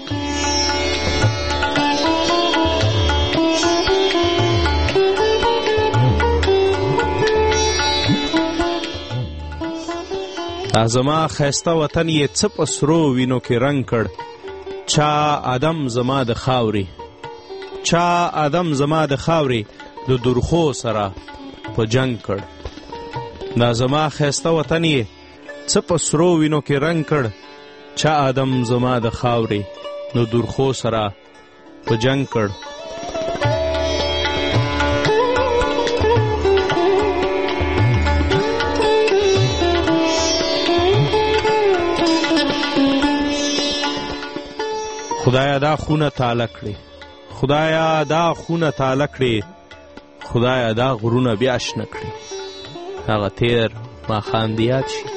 دا زما ښایسته وطن یې څه په سرو وینو کې رنګ کړ چا ادم زما د خاورې چا ادم زما د خاورې د درخو سره په جنگ کړ دا زما ښایسته وطن یې څه په سرو وینو کې رنګ کړ چا ادم زما د خاورې د درخو سره په جنگ کړ خدایا دا خونه تاله کړې خدایا دا خونه تاله کړې خدایا دا غرونه بیا شنه کړې هغه تیر ماښام دې یاد شي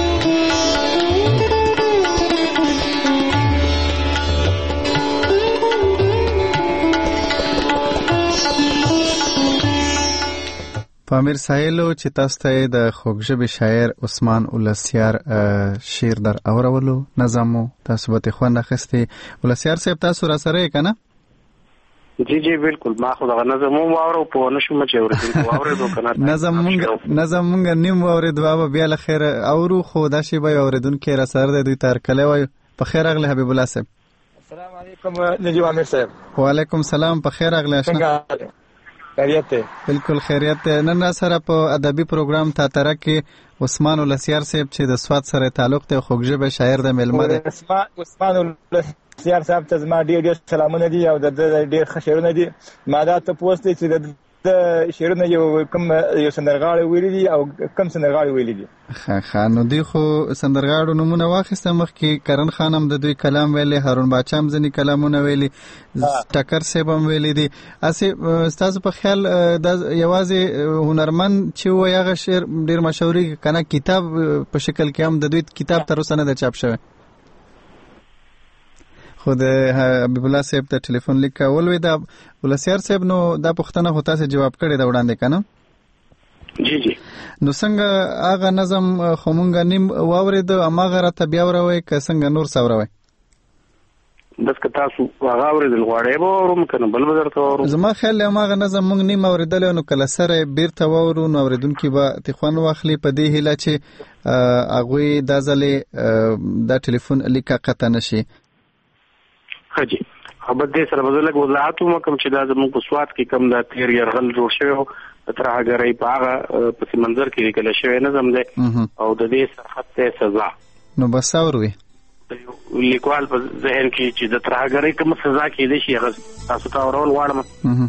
پامیر ساحلو چې تاسو ته د خوږژبې شاعر عثمان ولسیار شعر در اورولو نظمو تاسو به خوند اخیستې ولسیار صاحب تاسو را سره یې که نه جی جی بالکل ما خو دغه نظم هم واورو پوه نه شوم چې اورېدونکي واورېدو که نه نظم مونږ نظم مونږ نیم واورېدو بابا بیا له خیره اورو خو دا شی به اورېدونکي را سره دی دوی ته هرکلی وایو په خیر راغلی حبیب الله صاحب السلام علیکم نجیب امیر صاحب وعلیکم السلام په خیر راغلی اشنا خیریت دی بالکل خیریت دی نن را سره په ادبي پروګرام تاتره کې عثمان ولسیار صاحب چې د سوات سره تعلق دی خوږژبې شاعر د میلمه دی عثمان ولسیار صاحب ته زما ډېر ډېر سلامونه دي او د ده ډېر ښه شعرونه دي ما دا تپوس دی چې د د شعرونه یو کوم یو سندرغاړی ویلي دي او کوم سندرغاړی ویلي دي ښه نو دوی خو سندرغاړو نومونه واخیسته مخکې کرن خان هم د دوی کلام ویلی هارون باچا هم ځینې کلامونه ویلي ټکر صاحب هم ویلي دي هسې ستاسو په خیال دا یوازې هنرمند چې ووایي هغه شعر ډېر مشهوري که نه کتاب په شکل کې هم د دوی کتاب تر اوسه نه ده چاپ شوی خو د حبیب الله صاحب ته ټلیفون لیک کول وی دا ولسیار صاحب نو دا پوښتنه هو تاسو جواب کړی دا وړاندې کنه جی جی نو څنګه هغه نظم خو مونږ نیم واورید اماغه را ته بیا وروي که څنګه نور سوروي بس که تاسو هغه اورېدل غواړئ به اورم که نه بل به درته اورم زما خیال هماغه نظم مونږ نیم اورېدلی نو کله سره بیرته واورو نو اورېدونکي به ترې خوند واخلي په دې هیله چې هغوی دا ځلې دا ټلیفون لیک قطع نه شي ښه جي خبر دې سره به زه لږ وضاحت وکړم چې دا زموږ په سوات کې کوم دا تیر یرغل جوړ شوی و د ترهګرۍ په هغه پس منظر کې لیکلی شوی نظم دی او د دې سرحد ته سزا نو بس اورو لیکوال په ذهن کې چې د ترهګرۍ کوم سزا کېدی شي هغه تاسو ته اورول غواړم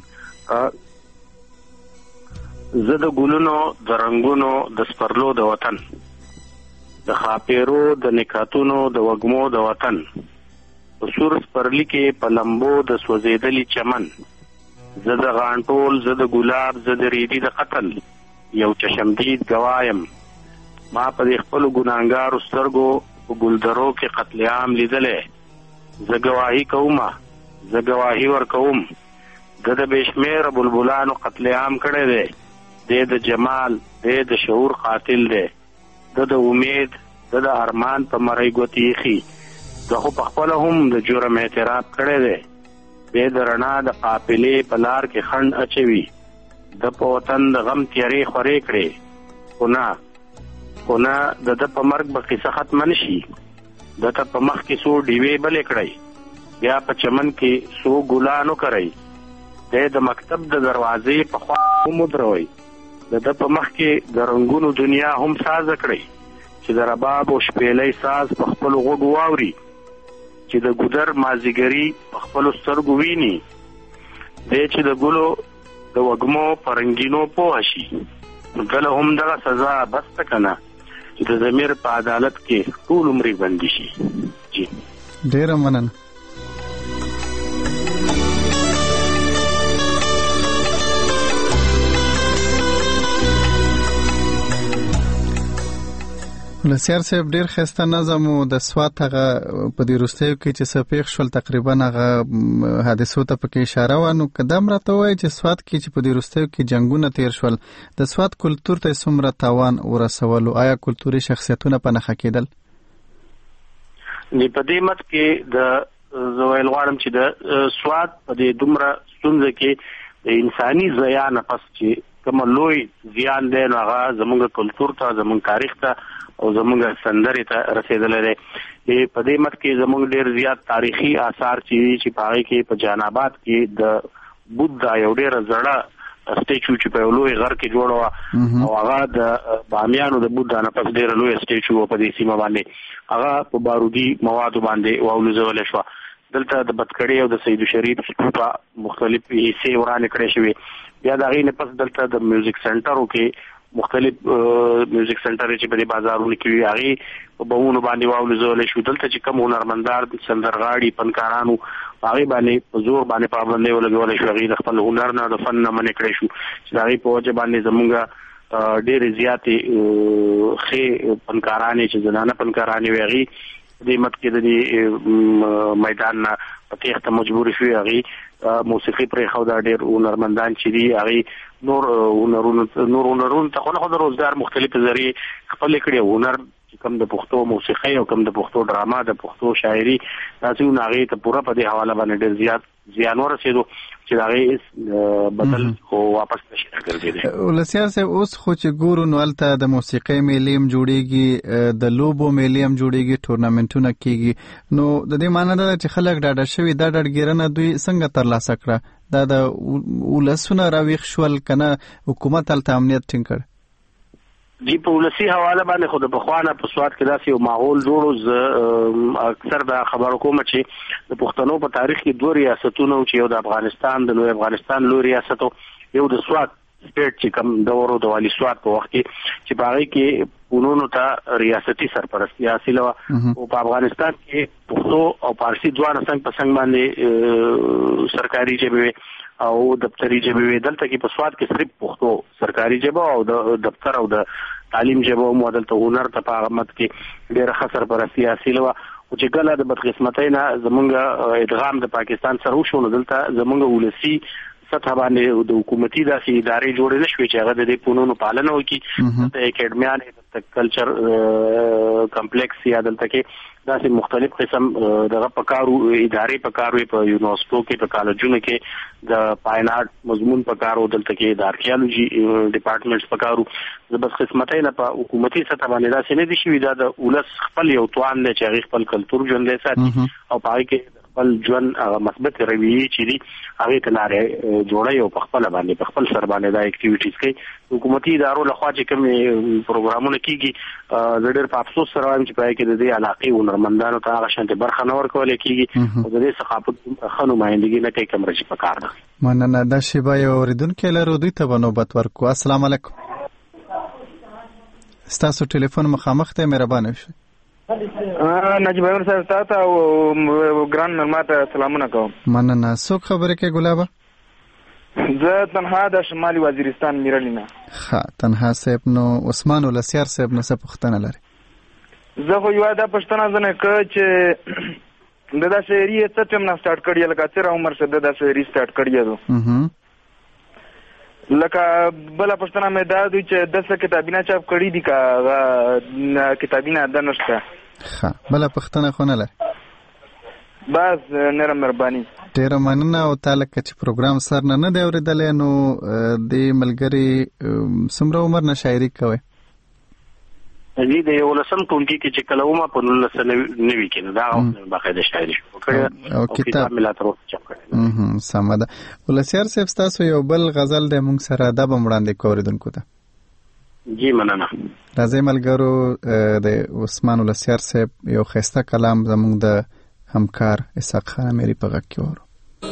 زه د ګلونو د رنګونو د سپرلو د وطن د خاپیرو د نکاتونو د وږمو د وطن په سور سپرلی کې په لمبو د سوځېدلي چمن زه د غانټول زه د ګلاب زه د ریدي د قتل یو چشمدید ګوایم ما په دې خپلو ګناهګارو سترګو په ګلدرو کې قتل عام لیدلی زه ګواهي کومه زه ګواهي ورکوم ده د بېشمېره بلبلانو قتل عام کړی دی دی د جمال دی د شعور قاتل دی ده د امید ده د ارمان په مرۍ ګوتې ایښي ده خو پخپله هم د جرم اعتراف کړی دی دی د رڼا د قافلې په لار کې خنډ اچوي ده په وطن د غم تیارې خورې کړې خو نه خو نه د ده په مرګ به قصه ختمه نه شي ده ته په مخ کې څو ډیوې بلې کړئ بیا په چمن کې څو ګلان وکرئ دی د مکتب د دروازې په خوا هم ودروئ د ده په مخ کې د رنګونو دنیا هم سازه کړئ چې د رباب او شپېلۍ ساز په خپلو غوږو واوري چې د ګودر مازیګري په خپلو سترګو ویني دی چې د ګلو د وږمو په رنګینو پوه شي کله هم دغه سزا بسته که نه چې د ضمیر په عدالت کې ټول عمرې بندي شي جی ډېره مننه ولسیار صاحب ډیر ښایسته نظم و د سوات هغه په دې وروستیو کې چې څه پېښ شول تقریبا هغه حادثو ته پکې اشاره وه نو که دا هم راته ووایي چې سوات کې چې په دې وروستیو کې جنګونه تېر شول د سوات کلتور ته څومره تاوان ورسولو آیا کلتوري شخصیتونه په نښه کېدل په دې مت کې د زه ویل غواړم چې د سوات په دې دومره ستونزه کې د انساني ضیا نه پس چې کوم لوی زیان دی نو هغه زموږ کلتور ته زموږ تاریخ ته او زموږ سندرې ته رسېدلی دی په دې مت کې زموږ ډېر زیات تاریخي آثار چې چې په هغې کې په جان آباد کې د بودا یو ډېره زړه سټیچو چې په یو لوی غر کې جوړه وه او هغه د بامیانو د بودا نه پس ډېره لویه سټیچو وه په دې سیمه باندې هغه په بارودي موادو باندې واولوزولی شوه دلته د بدکړې او د سید شریف ستوپا مختلف حصې ورانې کړې شوې بیا د هغې نه پس دلته د میوزیک سنټرو کې مختلف میوزیک سنټر چې په دې بازارونو کې وي هغې په بمونو باندې واولوزولی شو دلته چې کوم هنرمندار سندرغاړي فنکارانو هغې باندې په زور باندې پابندۍ ولګولی شو هغې د خپل هنر نه د فن نه منې کړی شو چې د هغې په وجه باندې زمونږ ډېرې زیاتې ښې فنکارانې چې زنانه فنکارانې وي هغې په دې مت کې د دې میدان نه په تېښته مجبورې شوې هغې موسیقي پرېښوده ډېر هنرمندان چې دي هغې نور هنرونو نور هنرونو ته خو نه خو د روزګار مختلفې ذریعې خپلې کړي او هنر چې کوم د پښتو موسیقۍ او کوم د پښتو ډراما د پښتو شاعري داسې ونه هغې ته پوره په دې حواله باندې ډېر زیات زیان ورسېدو چې د هغې بدل خو واپس نشي راګرځېدی ولسیار صاحب اوس خو چې ګورو نو هلته د موسیقۍ میلې هم جوړېږي د لوبو میلې هم جوړېږي ټورنامنټونه کېږي نو د دې معنی دا ده چې خلک ډاډه شوي دا ډاډګیرنه دوی څنګه ترلاسه کړه دا د ولسونه راویښ شول که نه حکومت هلته امنیت ټینګ کړ دی په ولسي حواله باندې خو د پخوا نه په سوات کې داسې یو ماحول جوړ زه اکثر دا خبره کوم چې د پښتنو په تاریخ کې دوه ریاستونه چې یو د افغانستان د لوی افغانستان لوی ریاست یو د سوات سټیټ چې کوم دورو د والي سوات په وخت کې چې په هغې کې فنونو ته ریاستي سرپرستي حاصله وه او په افغانستان کې پښتو او فارسي دواړه څنګ په څنګ باندې سرکاري ژبې وې او دفتري ژبې وې دلته کې په سوات کې صرف پښتو سرکاري ژبه او د دفتر او د تعلیم ژبه هم دلته هنر ته په هغه مت کې ډېره ښه سرپرستي حاصله وه چې کله د بدقسمتۍ نه زمونږ ادغام د پاکستان سره وشو نو دلته زمونږ ولسی سطح باندې د حکومتي داسې ادارې جوړې نه شوې چې هغه د دې قانونو پالنه وکړي د اکیډمیان د کلچر کمپلیکس یا دلته کې داسې مختلف قسم دغه پکارو ادارې پکارو په یونیورسيټو کې په کالجونو کې د فاین آرټ مضمون پکارو دلته کې د آرکیالوجي ډپارټمنټس پکارو د بدقسمتۍ نه په حکومتي سطح باندې داسې نه دي شوي دا د ولس خپل یو توان دی چې هغه خپل کلتور ژوندی ساتي او په هغې کې خپل ژوند مثبت رویې چې دي هغې ته لارې جوړوي او په خپله باندې په خپل سر باندې دا اکټیویټیز کوي حکومتي ادارو لخوا چې کومې پروګرامونه کېږي زه ډېر په افسوس سره وایم چې په هغې کې د دې علاقې هنرمندانو ته هغه شانتې برخه نه ورکولی کېږي او د دې ثقافت ښه نمایندګي نه کوي کومره چې پکار ده. مننه. دا شیبه یو اورېدونکی لرو دوی ته به نوبت ورکړو. السلام علیکم. ستاسو ټلیفون مخامخ دی مهربانه شئ. نجیب احمد صاحب تاسو او ګران مېلمه ته سلامونه کوم. مننه. څوک خبرې کوي ګلابه؟ زه تنها د شمالي وزیرستان میرلینا. ښه تنها صاحب نو عثمان ولسیار صاحب نو څه پوښتنه لري؟ زه خو یوه دا پوښتنه ځنه که چې د دا شاعري یې څه ټیم نه سټارټ کړې لکه څېره عمر شه د دا شاعري سټارټ کړې ده لکه بله پوښتنه مې دا دوی چې د څه کتابونه چاپ کړي دي که هغه کتابونه ده نشته. ښه بله پوښتنه خو نه لري؟ بس ډېره مهرباني. ډېره مننه. او تا لکه چې پروګرام سر نه نه دی اورېدلی نو دې ملګري څومره عمر نه شاعري کوئ؟ زه د یولسم ټولګي کې چې کله ومه په نولس سوه نوي کې نو دا وخت باقاعده شاعري شروع کړې او کتاب مې لا تر اوسه چاپ کړی. سمه ده. ولسیار صاحب ستاسو یو بل غزل دی موږ سره دا به وړاندې کوو اورېدونکو ته. جی مننه. راځئ ملګرو د عثمان ولسیار صاحب یو ښایسته کلام زموږ د همکار اسحاق خان امیري په غږ کې واورو.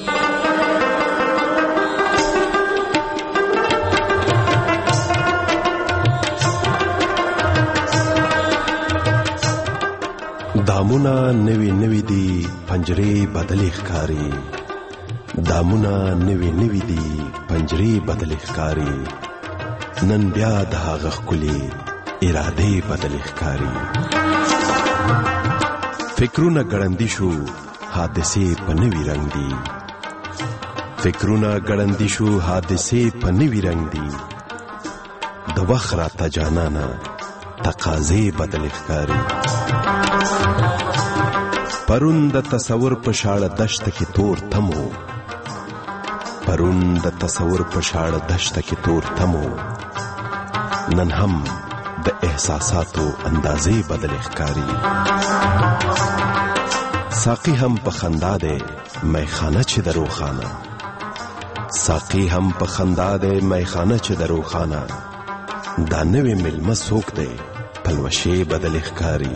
دامونه نوی نوی دی پنجرې بدلې ښکاري دامونه نوی نوی دی پنجرې بدلې ښکاري نن بیا د هغه ښکلې ارادې بدلې ښکاري فکرونه ګړندي شو حادثې په نوي رنګ دي فکرونه ګړندي شو حادثې په نوي رنګ دي د وخت راته جانانه تقاضې بدلې ښکاري پرون د تصور په شاړه دشته کې تور تمو پرون د تصور په شاړه دشته کې تور تمو نن هم د احساساتو اندازې بدلې ښکاري ساقي هم په خندا دی میخانه چې د روښانه ساقي هم په خندا دی میخانه چې د روښانه دا نوې مېلمه څوک دی پلوشې بدلې ښکاري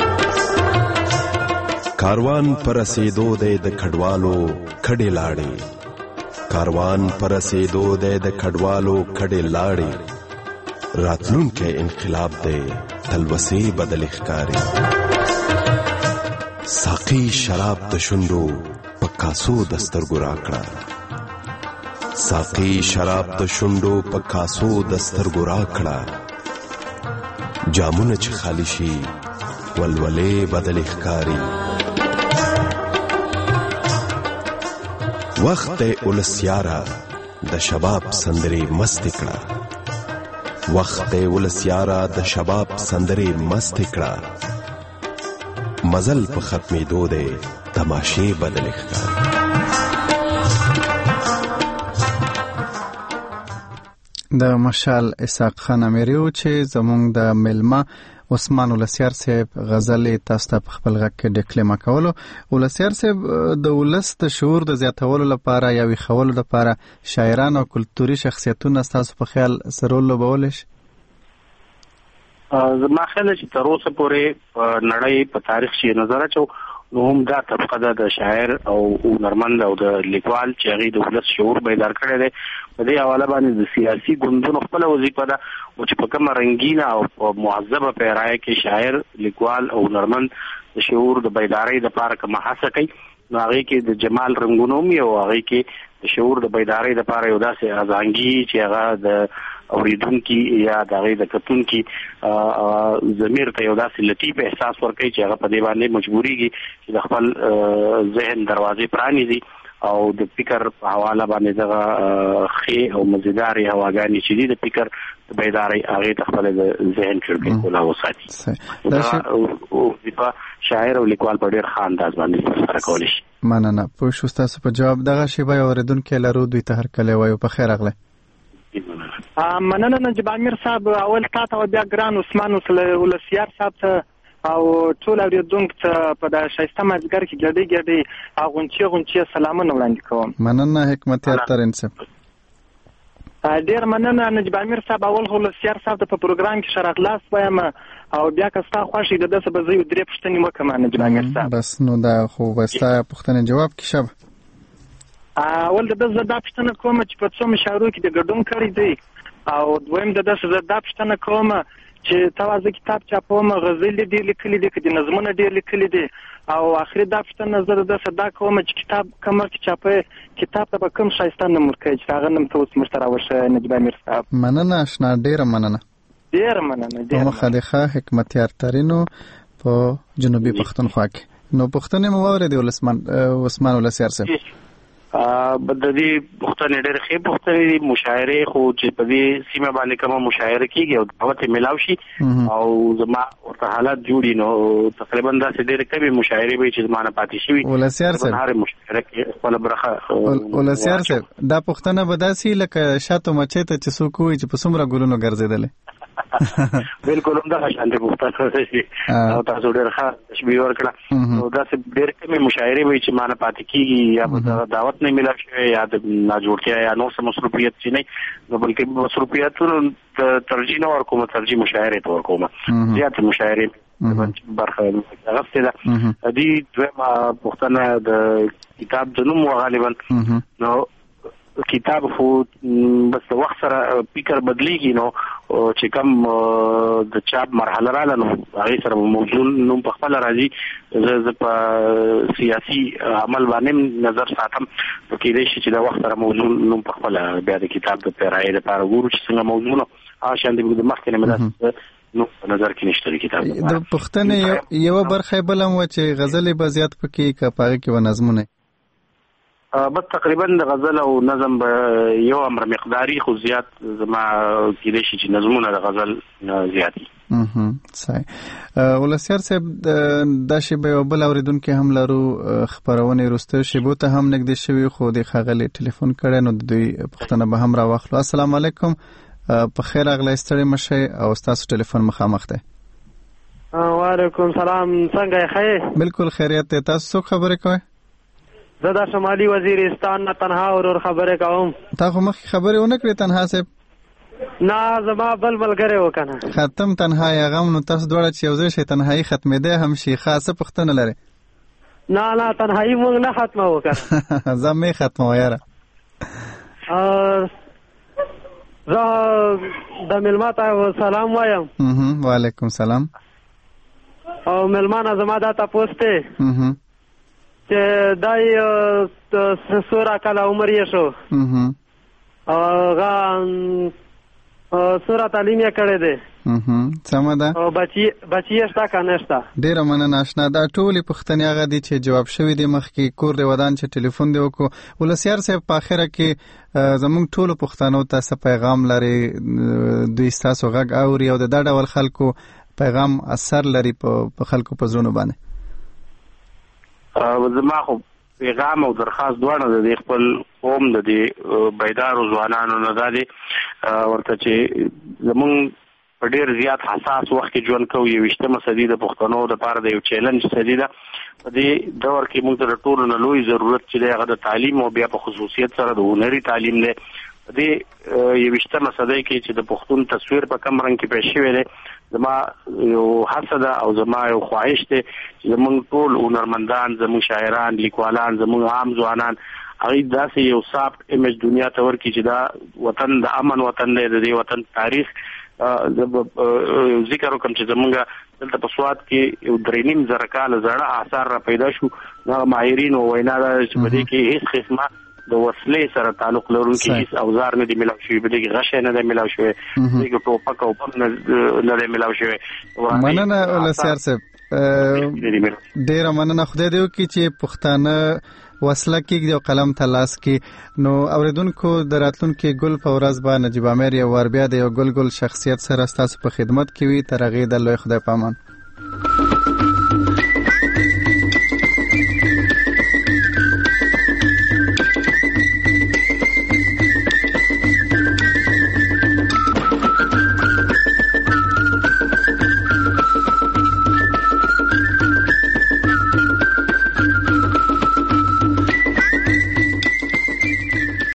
کاروان پر رسیدو دی د کډوالو کډې لاړې کاروان پر رسیدو دی د کډوالو کډې لاړې راتلونکی انقلاب دی تلوسې بدلې ښکاري ساقي شراب د شونډو په کاسو د سترګو راکړه ساقي شراب د شونډو په کاسو د سترګو راکړه جامونه چې خالی شي ولولې بدلې ښکاري وخت ولسیاره د شباب سندرې مست کړه وخت ولسیاره د شباب سندرې مست کړه مزل په ختمېدو دی تماشې بدلې ښکاري د مشال اسحاق خان امیریو چې زموږ د ملما عثمان ولسیار صاحب غزلې تاسو ته په خپل غږ کې ډکلیمه کولو. ولسیار صاحب د ولس د شعور د زیاتولو لپاره یا ویښولو لپاره شاعران او کلتوري شخصیتونه ستاسو په خیال څه رول لوبولی شي؟ زما خیال چې تر اوسه پورې نړۍ په تاریخ کې نظر اچو نو هم دا طبقه ده د شاعر او هنرمند او د لیکوال چې هغې د ولس شعور بیدار کړی دی. په دې حواله باندې د سیاسي ګوندونو خپله وظیفه ده او چې په کومه رنګینه او معذبه پیرایه کې شاعر لیکوال او هنرمند د شعور د بیدارۍ دپاره کومه هڅه کوي نو هغې کې د جمال رنګونه هم وي او هغې کې د شعور د بیدارۍ دپاره یو داسې ازانګي چې هغه د اوریدونکو یا د غي د کتونکو ضمیر ته یو داسې لطیف احساس ورکړي چې هغه په دې باندې مجبوريږي چې د خپل ذهن دروازې پرانیزي او د فکر په حواله باندې دغه خي او مزیداري هواګانی چې دي د فکر بیداری هغه ته خپل ذهن چرګي کولا وساتي دا او د شاعر او لیکوال په ډېر ښه انداز باندې سره کولی شي. مننه. پوه شو تاسو په جواب دغه شی به اوریدونکو لرو دوی ته هر کله وایو په خیر اغله. مننه نجیب امیر صاحب. اول تاسو بیا ګران عثمان ولسیار صاحب ته او ټول اوریدونکو ته په د شایسته مازګر کې ګډي ګډي اغونچي غونچي سلامونه وړاندې کوم. مننه حکمتیار ترین صاحب. ډیر مننه نجیب امیر صاحب. اول خو لسیار صاحب ته په پروګرام کې شرط لاس وایم او بیا که ستا خوښي د دسه به زه یو درې پوښتنې وکړم نجیب امیر صاحب. بس نو دا خو به ستا پوښتنې جواب کې شب. اول د دسه دا پوښتنه کوم چې په څو مشاورو کې د ګډون کړی دی او دویم د دسه دا پوښتنه کوم چې تاسو کتاب چاپوم غزل ډېر لیکلي دي که د نظمونه ډېر لیکلي دي او اخري دا پوښتنه زه د دسه دا کوم چې کتاب کوم کې چاپه کتاب ته به کوم شایسته نوم ورکړي چې هغه نوم ته اوس موږ ته راوښیه نجیب امیر صاحب. مننه اشنا ډېره مننه. ډېره مننه. ډېره مخالخه حکمتیار ترینو په جنوبي پښتونخوا کې. نو پښتنې مو واورېدې ولسمان عثمان ولسیار صاحب؟ د دې پښتنې ډېر ښه پښتنې مشاعره خو چې په دې سیمه باندې کومه مشاعره کیږي او دعوت ملاو شي او زما ورته حالات جوړي نو تقریبا دا چې ډېر کمی مشاعره به چې زمانه پاتې شي. ولسیار صاحب هر مشاعره کې خپل برخه ولسیار صاحب دا پښتنه بداسي لکه شاته مچې ته چې څوک وي چې په څومره ګلونو ګرځیدل. بالکل هم دا شانتي پښتنه شي او تاسو ډېر ښه تشبیه ورکړه. نو دا چې ډېر کمی مشاعره به چې مانه پاتې کیږي یا دعوت نه ملاو شي یا د ناجوړتیا یا نو سم مصروفیت چې نه نو بلکې مصروفیتونو ترجیح نه ورکوم ترجیح مشاعره ته ورکوم زیات مشاعره برخه غوښته ده. دي دویمه پښتنه د کتاب د نوم غالبا نو کتاب خو بس د وخت سره فکر بدلیږي نو چې کوم د چاپ مرحله رااله نو هغه سره موضوع نو په خپل راځي زه په سیاسي عمل باندې نظر ساتم کې دې چې د وخت سره موضوع نو په خپل بیا د کتاب د پیرای لپاره ګورو چې څنګه موضوع نو آشان دې د مخکې نه مدد نو په نظر کې نشته کتاب د پښتنې یو برخه بلم و چې غزل به زیات پکې کپاره کې و نظمونه بس تقریبا د غزل او نظم یو امر مقداری خو زیات زما کېدې شي چې نظمونه د غزل زیات دي. اها صحیح. ولسیار صاحب دا شی به بل اوریدونکو هم لرو خبرونه رسته شیبو ته هم نګد شوی خو د خغلی ټلیفون کړي نو د دوی پښتنه به هم را واخلو. السلام علیکم. په خیر اغله ستړي مشه او تاسو ټلیفون مخامخ ده. وعلیکم سلام. څنګه ښه؟ بالکل خیریت ته. تاسو خبرې کوئ؟ زه د شمالي وزیرستان نه تنها ورور خبرې کوم. تا خو مخکې خبرې ونه کړې تنها صاحب؟ نه زما بل ملګری و که نه. ختم تنها یا غم نو تاسو دواړه چې یو ځای شئ تنهایي ختمېدی هم شي. خاصه پوښتنه لرئ؟ نه نه تنهایي موږ نه ختموو که نه. زه مې ختموه یاره. زه د مېلمه ته سلام وایم. وعلیکم سلام. او مېلمانه زما دا تپوس دی چې دای سوره کله عمر یې شو هغه سوره تعلیم یې کړی دی. سمه ده. او بچی بچی یې شته که نه شته؟ ډېره مننه اشنا. دا ټولې پوښتنې هغه دي چې جواب شوي دي مخکې. کور دی ودان چې ټلیفون دی وکړو. ولسیار صاحب په اخره کې زموږ ټولو پښتنو ته څه پیغام لري؟ دوی ستاسو غږ اوري او د دا ډول خلکو پیغام اثر لري په خلکو په زړونو باندې؟ زما خو پیغام او درخواست دواړه د خپل قوم د دې بیدارو ځوانانو نه دا دی ورته چې زمونږ په ډېر زیات حساس وخت کې ژوند کوو. یوویشتمه صدي د پښتنو دپاره د یو چیلنج صدي ده. په دې دور کې موږ ته د ټولو نه لوی ضرورت چې دی هغه د تعلیم او بیا په خصوصیت سره د هنري تعلیم دی. په دې یوویشتمه صدۍ کې چې د پښتون تصویر په کم رنګ کې پیش شوی دی زما یو هڅه ده او زما یو خواهش دی چې زموږ ټول هنرمندان زموږ شاعران لیکوالان زموږ عام ځوانان هغوی داسې یو سافت ایمیج دنیا ته ورکړي چې دا وطن د امن وطن دی. د دې وطن تاریخ ذکر وکړم چې زموږ دلته په سوات کې یو درې نیم زره کاله زړه آثار را پیدا شو. هغه ماهرینو وینا ده چې په دې کې هېڅ قسمه د وسلې سره تعلق لرونکي هیڅ اوزار نه دي ملاو شوي، په دې کې غشی نه دی ملاو شوی، په دې کې ټوپک او بم نه دی ملاو شوی. مننه ولسیار صاحب، ډېره مننه. خدای دې وکړي چې پښتانه وسله کېږدي او قلم ته لاس کړي. نو اورېدونکو د راتلونکي ګل په ورځ به نجیب امیر یو وار بیا د یو ګل ګل شخصیت سره ستاسو په خدمت کې وي. تر هغې د لوی خدای په امان.